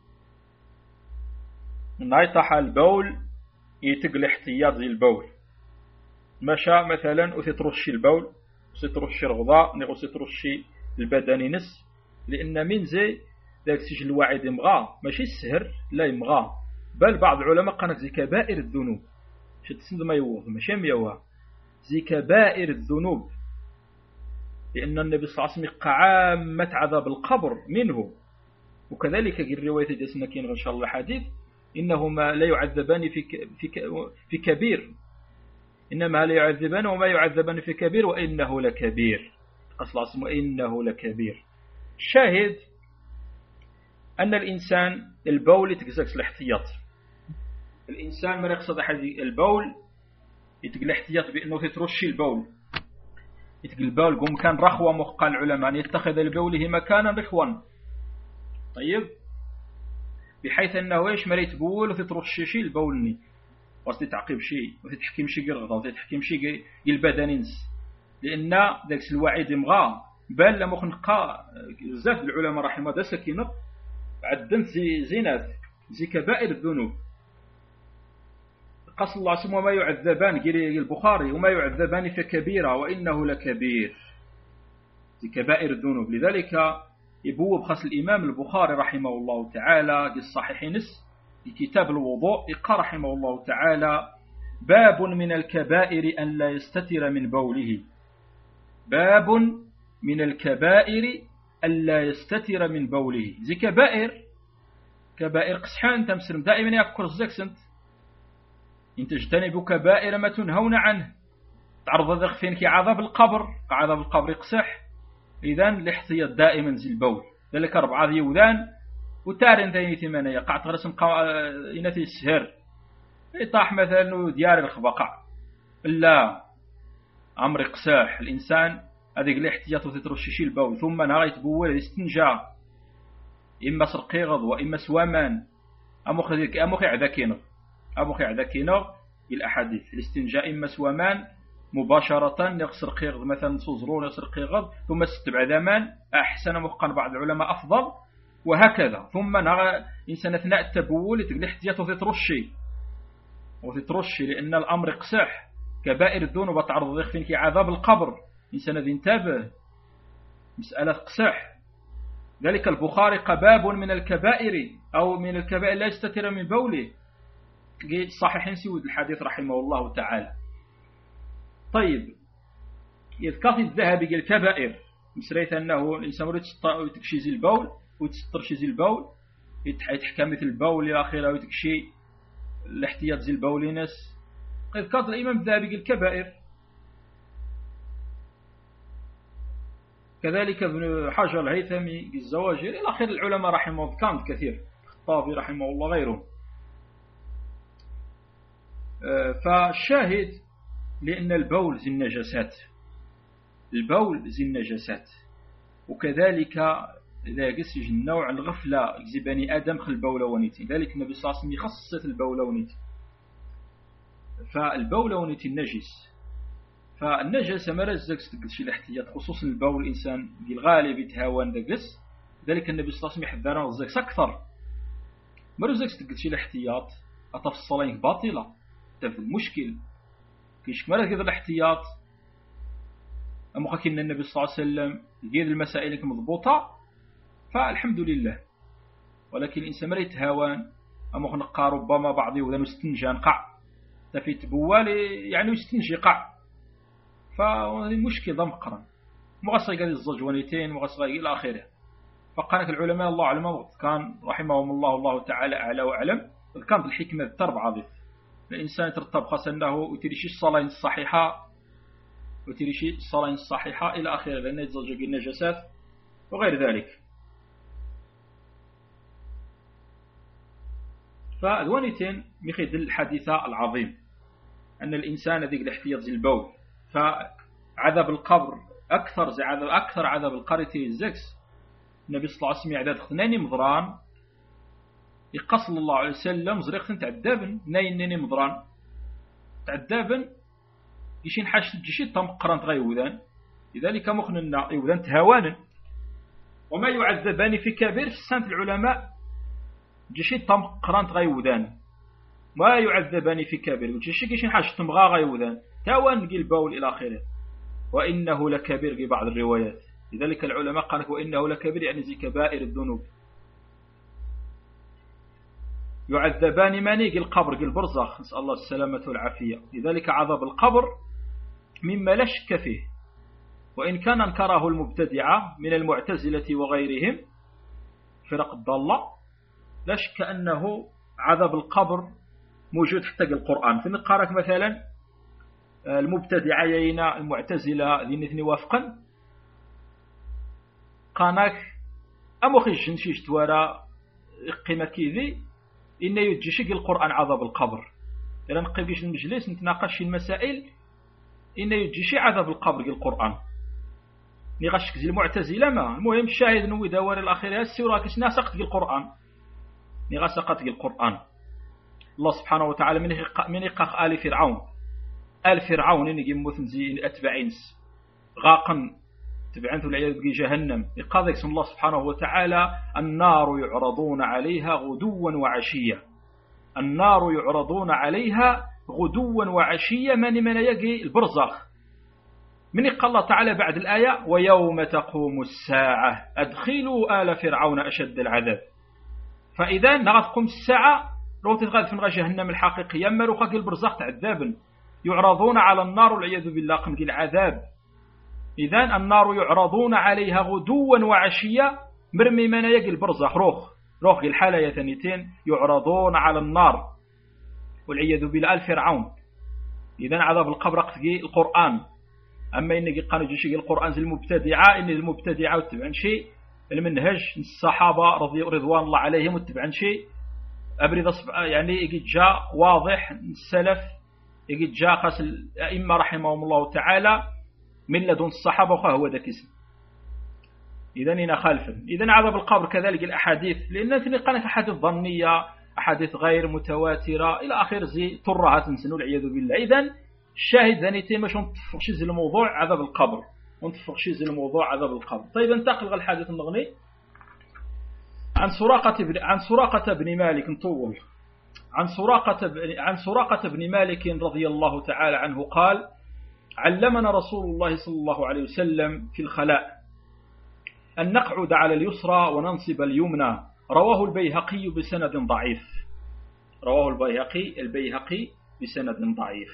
نايطح البول يتقل احتياط زي البول مشى مثلا وتترشي البول وتترشي الغضاء وتترشي البدن نس لأن من زي ذاك سجل الواعد يمغى ماشي السهر لا يمغى بل بعض العلماء قالت زي كبائر الذنوب شو تسند ما يوه ماشي ميوه زي كبائر الذنوب لأن النبي صلى الله عليه وسلم عامة عذاب القبر منه. وكذلك الرواية جسنا كين إن شاء الله حديث إنهما لا يعذبان في في في كبير إنما لا يعذبان وما يعذبان في كبير وإنه لكبير أصل اسمه إنه لكبير. الشاهد أن الإنسان البول يتقزكس الاحتياط. الإنسان ما يقصد هذه البول يتقل الاحتياط بأنه تترشي البول يتقل البول قم كان رخوة مخقى العلماء أن يتخذ لبوله مكانا رخوا طيب بحيث أنه إيش مريت بول وتترشي شي البولني واسطي تعقيب شيء وتتحكم شيء قرغضة وتتحكم شيء البدن ينس لأن ذاك الوعيد مغا بل لما خنقا بزاف العلماء رحمه الله سكينة عدنت زي زينات زي كبائر الذنوب قص الله اسمه وما يعذبان قال البخاري وما يعذبان في كبيرة وإنه لكبير زي كبائر الذنوب. لذلك يبوب خاص الإمام البخاري رحمه الله تعالى في الصحيح نس في كتاب الوضوء يقرأ رحمه الله تعالى باب من الكبائر أن لا يستتر من بوله. باب من الكبائر أن لا يستتر من بوله زي كبائر كبائر قسحان تمسلم دائما يأكل الزكسنت إن تجتنبوا كبائر ما تنهون عنه تعرض ذخ فينك عذاب القبر عذاب القبر يقسح. إذن الاحتياط دائما زي البول ذلك أربعة يوذان وتارن ثاني ثمانية قعدت غرسم قا... إنتي السهر يطاح مثلا ديار الخبقع لا أمر قساح الإنسان هذيك الاحتياط وتترششي البول ثم نهار يتبول يستنجا إما سرقيغض وإما سوامان أمخي أمخي عذاكينغ أمخي عذاكينغ الأحاديث الاستنجاء إما سوامان مباشرة يغسر قيغض مثلا صزرون يغسر قيغض ثم ستبع ذامان أحسن مفقا بعض العلماء أفضل وهكذا. ثم نرى إنسان أثناء التبول يتقل احتياط وتترشي وتترشي لأن الأمر قسح كبائر الذنوب تعرض يخفينك عذاب القبر إنسان ذي انتبه مسألة قسح. ذلك البخاري قباب من الكبائر أو من الكبائر لا يستتر من بوله صحيح سيود الحديث رحمه الله تعالى. طيب يذكر الذهبي الكبائر مسريت أنه الإنسان يتكشي زي البول ويتسترشي زي البول يتحكم مثل البول إلى آخره ويتكشي الاحتياط زي البول ناس يذكر الإمام الذهبي الكبائر. كذلك ابن حجر الهيثمي الزواجر إلى آخر العلماء رحمه الله كانت كثير الخطابي رحمه الله غيرهم. فالشاهد لأن البول زي النجاسات البول زي النجاسات وكذلك إذا قس يجي النوع الغفلة يجزي بني آدم خل البولة ونيتي. ذلك النبي صلى الله عليه وسلم يخصص البولة ونيتي. فالبولة ونيتي النجس، فالنجاسة ما رزقك تقص شي الاحتياط، خصوصا البول الإنسان الغالب يتهاون دقس. ذلك النبي صلى الله عليه وسلم يحذرنا رزقك أكثر ما رزقك تقص شي الاحتياط أتفصلين باطلة تفضل المشكل كيش ما رزقك الاحتياط. أما كنا النبي صلى الله عليه وسلم يجيد المسائل مضبوطة فالحمد لله. ولكن الإنسان ما يتهاون، أما نقع ربما بعض وذا نستنجى نقع تفي تبوال يعني يستنجي قع، فالمشكل ضم قرن مغصى قال الزجوانيتين مغصى إلى آخره. فقالك العلماء الله علم كان رحمهم الله الله تعالى أعلى وأعلم كانت الحكمة تربع ضيف الإنسان يترتب خاصة أنه وتريشي الصلاة الصحيحة وتريشي الصلاة الصحيحة إلى آخره، لأنه يتزوج بالنجاسات وغير ذلك. فالوانيتين مخيد الحديثة العظيم أن الإنسان ذيك الاحتياط البول، فعذاب القبر أكثر زي عذاب أكثر عذاب القريتي الزكس. النبي صلى الله عليه وسلم يعداد خناني مضران يقصل الله عليه وسلم زريقة تعدابن ناينني مضران تعدابن يشين حاش تجيشي طم قرانت غيوذان. لذلك مخننا يوذان تهاوانا وما يعذبان في كبير في سنة العلماء جيشي طم قرانت غيوذان ما يعذبان في كبير جيشي كيشين حاش تمغا غيوذان تهوان قيل باول إلى آخره. وإنه لكبير في بعض الروايات. لذلك العلماء قالوا وإنه لكبير يعني زي كبائر الذنوب. يعذبان ماني القبر البرزخ نسأل الله السلامة والعافية. لذلك عذاب القبر مما لا شك فيه، وإن كان انكره المبتدعة من المعتزلة وغيرهم فرق الضالة لا شك أنه عذاب القبر موجود حتى القرآن. في نقارك مثلا المبتدعين المعتزلة ذين اثني وافقا قاناك أمو خيش نشيش توارا قيمة كيذي إن يجيشك القرآن عذاب القبر. إذا نقبيش المجلس نتناقش المسائل إن يجيشي عذاب القبر القرآن نغشك زي المعتزلة. ما المهم الشاهد نوي دوار الأخيرة السورة كسنا سقط القرآن نغسقت القرآن. الله سبحانه وتعالى من من يقاق آل فرعون آل فرعون إن يموت زي أتبعينس غاقا تبعنت العياذ بجهنم. يقاضي اسم الله سبحانه وتعالى النار يعرضون عليها غدوا وعشية. النار يعرضون عليها غدوا وعشية من من يجي البرزخ. من يقال الله تعالى بعد الآية ويوم تقوم الساعة أدخلوا آل فرعون أشد العذاب. فإذا نغاد تقوم الساعة لو تتغاد في جهنم الحقيقية أما لو خاك البرزخ تعذابا يعرضون على النار والعياذ بالله قم العذاب. إذن النار يعرضون عليها غدوا وعشية مرمي من يجي البرزخ روخ روخ الحالة يثنيتين يعرضون على النار والعياذ بالله الفرعون. إذن عذاب القبر قتقي القرآن. أما إنك قانو جيشي القرآن زي المبتدعة إن المبتدعة وتبعن شيء المنهج الصحابة رضي رضوان الله عليهم وتبعن شيء أبرد يعني يجي جاء واضح السلف يجي جاء قاس الأئمة رحمهم الله تعالى من لدن الصحابة وهو ذاك اسم. إذن هنا خالفا. إذن عذاب القبر كذلك الأحاديث لأن تنقلت أحاديث ظنية أحاديث غير متواترة إلى آخر زي ترها تنسنوا العياذ بالله. إذن الشاهد ذنيتين مش نتفقش زي الموضوع عذاب القبر ونتفقش زي الموضوع عذاب القبر. طيب انتقل الحديث النغني عن سراقة بن عن سراقة بن مالك نطول عن سراقة بن عن سراقة بن مالك رضي الله تعالى عنه قال علمنا رسول الله صلى الله عليه وسلم في الخلاء أن نقعد على اليسرى وننصب اليمنى. رواه البيهقي بسند ضعيف. رواه البيهقي البيهقي بسند ضعيف.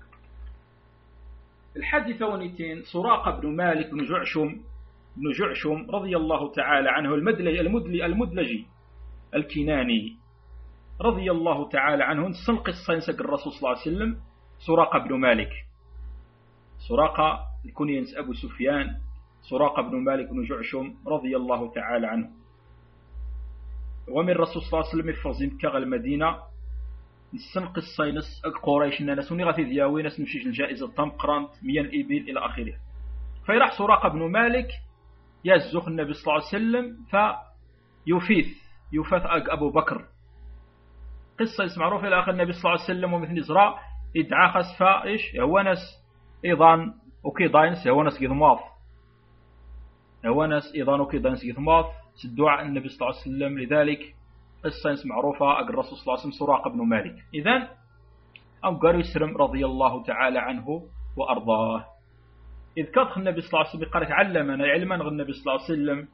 الحديث ونيتين سراقة بن مالك بن جعشم بن جعشم رضي الله تعالى عنه المدلج المدلي المدلجي الكناني رضي الله تعالى عنه نسلق الصينسك الرسول صلى الله عليه وسلم سراقة بن مالك. سراقة الكنينس أبو سفيان سراقة بن مالك بن جعشم رضي الله تعالى عنه. ومن الرسول صلى الله عليه وسلم يفرزين كغل المدينة نسنق الصينس قريش الناس ونغثي ذياوي ناس نمشيش الجائزة طم قرانت مية إبل إلى آخره. فيرح سراقة بن مالك يزخ النبي صلى الله عليه وسلم فيفيث يفاث أبو بكر. قصة معروفة إلى آخر النبي صلى الله عليه وسلم ومثل إزراء يدعى خسفا إيش هو ناس أيضا وكيضاينس هو ناس قضماط هو ناس أيضا وكيضاينس قضماط سدعاء النبي صلى الله عليه وسلم. لذلك قصة معروفة أقر الرسول صلى الله عليه وسلم سراقة بن مالك. إذن أم قالوا يسرم رضي الله تعالى عنه وأرضاه. إذ كان النبي صلى الله عليه وسلم قال علمنا علما غير النبي صلى الله عليه وسلم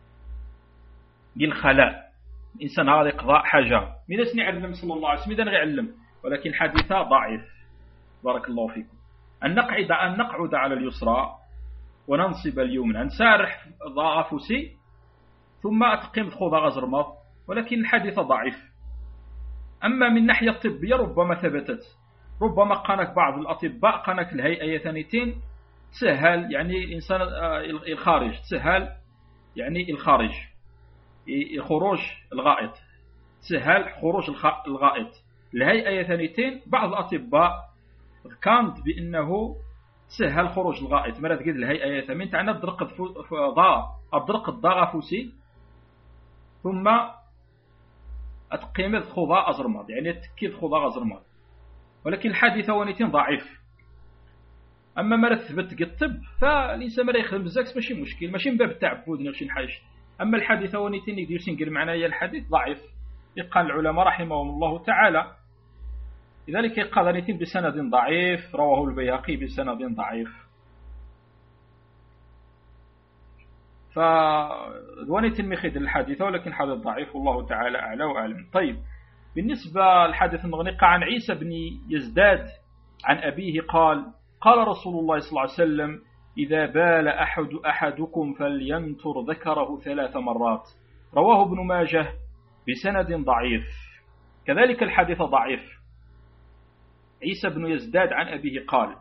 الخلاء الإنسان هذا قضاء حاجة من اسم يعلم صلى الله عليه وسلم إذن يعلم، ولكن حديثة ضعيف. بارك الله فيكم. أن نقعد أن نقعد على اليسرى وننصب اليمنى نسارح ضعفسي ثم أتقيم خوض غزرمض، ولكن الحديث ضعيف. أما من ناحية الطبية ربما ثبتت، ربما قانك بعض الأطباء قانك الهيئة ثانيتين تسهل يعني الإنسان الخارج تسهل يعني الخارج خروج الغائط تسهل خروج الغائط الهيئة ثانيتين. بعض الأطباء كانت بأنه تسهل خروج الغائط مرات قد الهيئة ثمين تعنى بدرق ضاء أبدرق الضاء فوسي ثم أتقيمت خوضاء أزرمض يعني تكيد خوضاء أزرمض، ولكن الحادثة ونيتين ضعيف. أما مرات ثبت الطب فالإنسان مرات يخدم بزاف ماشي مشكل ماشي من باب التعبد نغشي نحاش. أما الحادثة ونيتين يدير سنقل معناها الحديث ضعيف. يقال العلماء رحمهم الله تعالى لذلك يقال ونيتين بسند ضعيف رواه البيهقي بسند ضعيف. فدوانيتين مخيد الحادثة ولكن حديث ضعيف والله تعالى أعلى وأعلم. طيب بالنسبة للحديث المغنقة عن عيسى بن يزداد عن أبيه قال قال رسول الله صلى الله عليه وسلم إذا بال أحد أحدكم فلينتر ذكره ثلاث مرات. رواه ابن ماجه بسند ضعيف. كذلك الحديث ضعيف. عيسى بن يزداد عن أبيه قال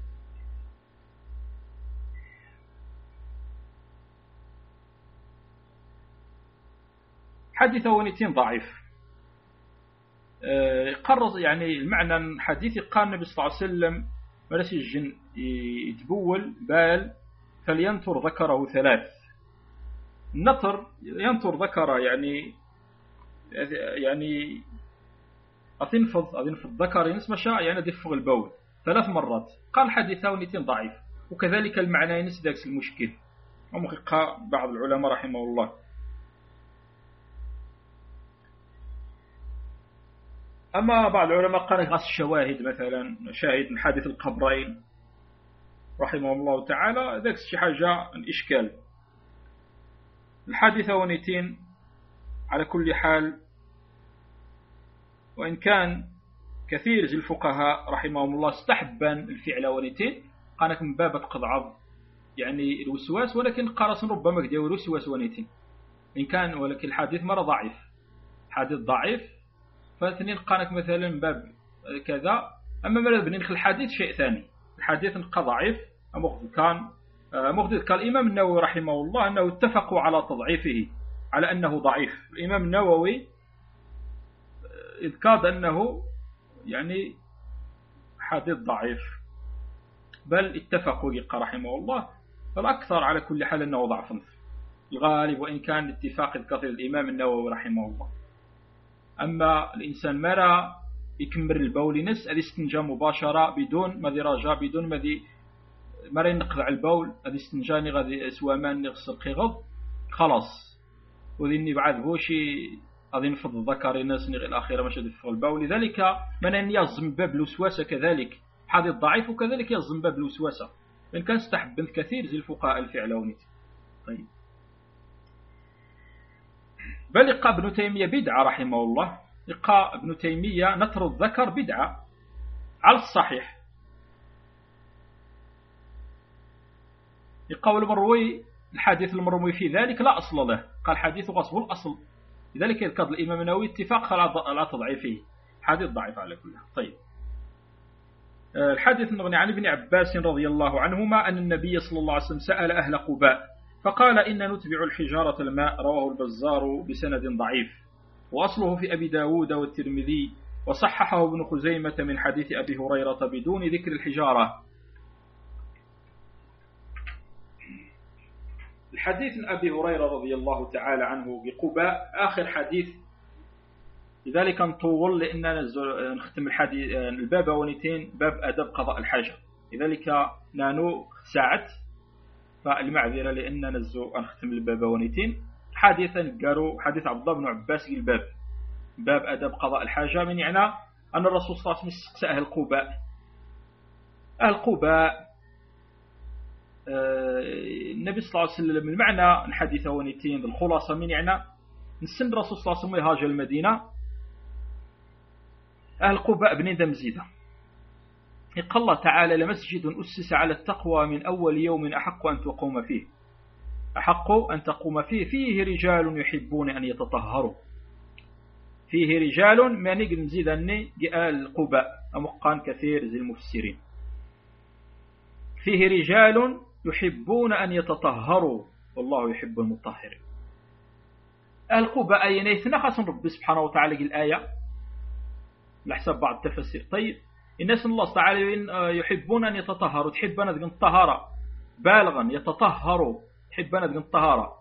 حديث ونيتين ضعيف. قرر يعني المعنى حديث قال النبي صلى الله عليه وسلم مرسي الجن يتبول بال فلينتر ذكره ثلاث. النطر ينتر ذكره يعني يعني أتنفض أتنفض ذكر ينس يعني دفغ البول ثلاث مرات. قال حديثه ونيتين ضعيف. وكذلك المعنى ينس ذاك المشكل ومخقى بعض العلماء رحمه الله. أما بعض العلماء قال غس الشواهد مثلا شاهد من حادث القبرين رحمه الله تعالى ذاك شي حاجة الإشكال. الحادثة ونيتين على كل حال وإن كان كثير من الفقهاء رحمهم الله استحبا الفعل ونيتين قالك من باب قضعض يعني الوسواس، ولكن قارس ربما يديروا الوسواس ونيتين إن كان، ولكن الحديث مرة ضعيف حديث ضعيف فاثنين قانك مثلا من باب كذا. أما مرة بننخ الحديث شيء ثاني. الحديث نقى ضعيف مخذ كان مخذ كان الإمام النووي رحمه الله أنه اتفقوا على تضعيفه على أنه ضعيف. الإمام النووي إذ كاد أنه يعني حديث ضعيف بل اتفقوا يقى رحمه الله. فالأكثر على كل حال أنه ضعف الغالب وإن كان اتفاق كثير الإمام النووي رحمه الله. أما الإنسان مرة يكمل البول نس الاستنجا مباشرة بدون مذي رجاء بدون مذي مرة ينقض على البول هذا استنجاني غادي اسوامان يغسل قيغض خلاص وذيني بعد بوشي غادي نفض الذكر ناس نغي الأخيرة ماشي يدفق البول. لذلك من يزم باب الوسواسة كذلك حديث ضعيف وكذلك يزم باب الوسواسة لأن كان استحب كثير زي الفقهاء الفعلونيت. طيب بل يقى ابن تيمية بدعة رحمه الله. يقى ابن تيمية نتر الذكر بدعة على الصحيح. يقى المروي الحديث المروي في ذلك لا أصل له قال حديث غصب الأصل. لذلك يذكر الإمام النووي اتفاق على تضعيفه حديث ضعيف على كله. طيب الحديث المغني عن ابن عباس رضي الله عنهما أن النبي صلى الله عليه وسلم سأل أهل قباء فقال إن نتبع الحجارة الماء. رواه البزار بسند ضعيف وأصله في أبي داود والترمذي وصححه ابن خزيمة من حديث أبي هريرة بدون ذكر الحجارة. الحديث عن أبي هريرة رضي الله تعالى عنه بقباء آخر حديث، لذلك نطول لأننا نختم الحديث الباب ونيتين باب أدب قضاء الحاجة، لذلك نانو ساعة فالمعذرة لأننا نزو نختم الباب ونيتين حديثا قالوا حديث عبد الله بن عباس الباب باب أدب قضاء الحاجة، من يعني أن الرسول صلى الله عليه وسلم استقسى أهل قباء. أهل قباء النبي صلى الله عليه وسلم المعنى الحديث ونيتين بالخلاصة من يعني نسن الرسول صلى الله عليه وسلم يهاجر المدينة. أهل قباء بني دمزيدة قال الله تعالى لمسجد أسس على التقوى من أول يوم أحق أن تقوم فيه أحق أن تقوم فيه فيه رجال يحبون أن يتطهروا، فيه رجال ما نقل نزيد أني أهل قباء أمقان كثير زي المفسرين، فيه رجال يحبون أن يتطهروا والله يحب المطهرين. أهل قباء أي نيثنا خاصة رب سبحانه وتعالى الآية لحسب بعض التفسير. طيب الناس الله تعالى يحبون أن يتطهروا، تحب أن تكون الطهارة بالغا يتطهروا، تحب أن تكون الطهارة.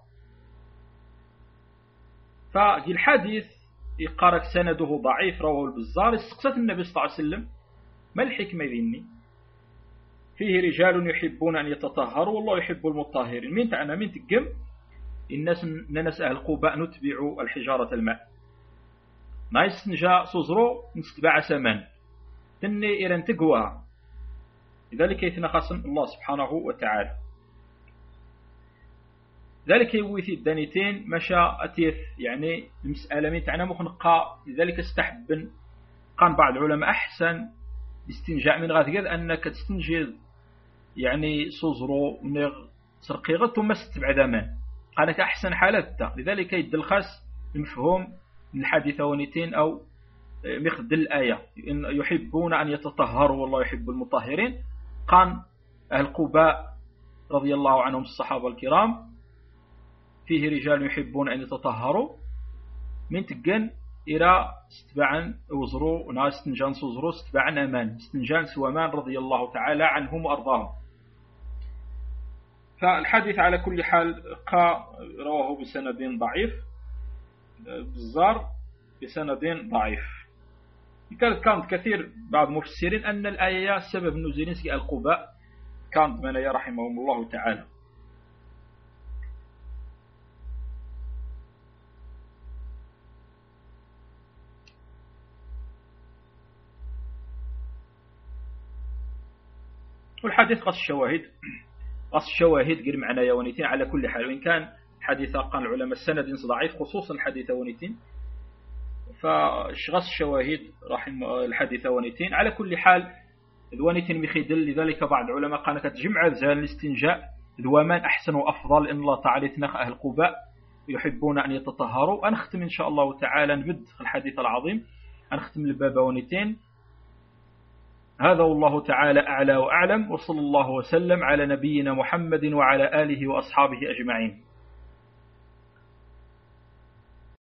فجي الحديث يقارك سنده ضعيف رواه البزار، استقست النبي صلى الله عليه وسلم ما الحكمة ذني فيه رجال يحبون أن يتطهروا والله يحب المطهرين. من تعنا من تقم الناس ناس أهل قباء نتبع الحجارة الماء نايس نجا صزرو نستبع سمان تني إيران تقوى، لذلك يتنخص الله سبحانه وتعالى. ذلك يوثي الدانيتين مشى أتيف يعني المسألة من تعنا مخنقة، لذلك استحبن قان بعض العلماء أحسن استنجاء من غاث أنك تستنجد يعني صزرو من سرقيغة ثم ستبع ذمان قالك أحسن حالة، لذلك يدلخص المفهوم من الحديث ونيتين أو مخد الآية إن يحبون أن يتطهروا والله يحب المطهرين. قال أهل قباء رضي الله عنهم الصحابة الكرام فيه رجال يحبون أن يتطهروا من تقن إلى استبعا وزروا ناس استنجان سوزروا استبعا أمان استنجان سوامان رضي الله تعالى عنهم وأرضاهم. فالحديث على كل حال قا رواه بسند ضعيف بزار بسند ضعيف. كانت كثير بعض المفسرين أن الآية سبب نزول نسك القباء كانت من رحمهم الله تعالى. والحديث قص الشواهد قص الشواهد غير معنى يونيتين على كل حال، وإن كان حديث قال العلماء السند ضعيف خصوصا الحديث ونيتين فشغص الشواهد رحم الحديث ونيتين على كل حال ذوانيتين مخيدل. لذلك بعض العلماء قال كتجمع زال الاستنجاء ذوامان أحسن وأفضل إن الله تعالى تنخ أهل قباء يحبون أن يتطهروا. أنختم إن شاء الله تعالى نبد الحديث العظيم أنختم الباب ونيتين. هذا والله تعالى أعلى وأعلم، وصلى الله وسلم على نبينا محمد وعلى آله وأصحابه أجمعين.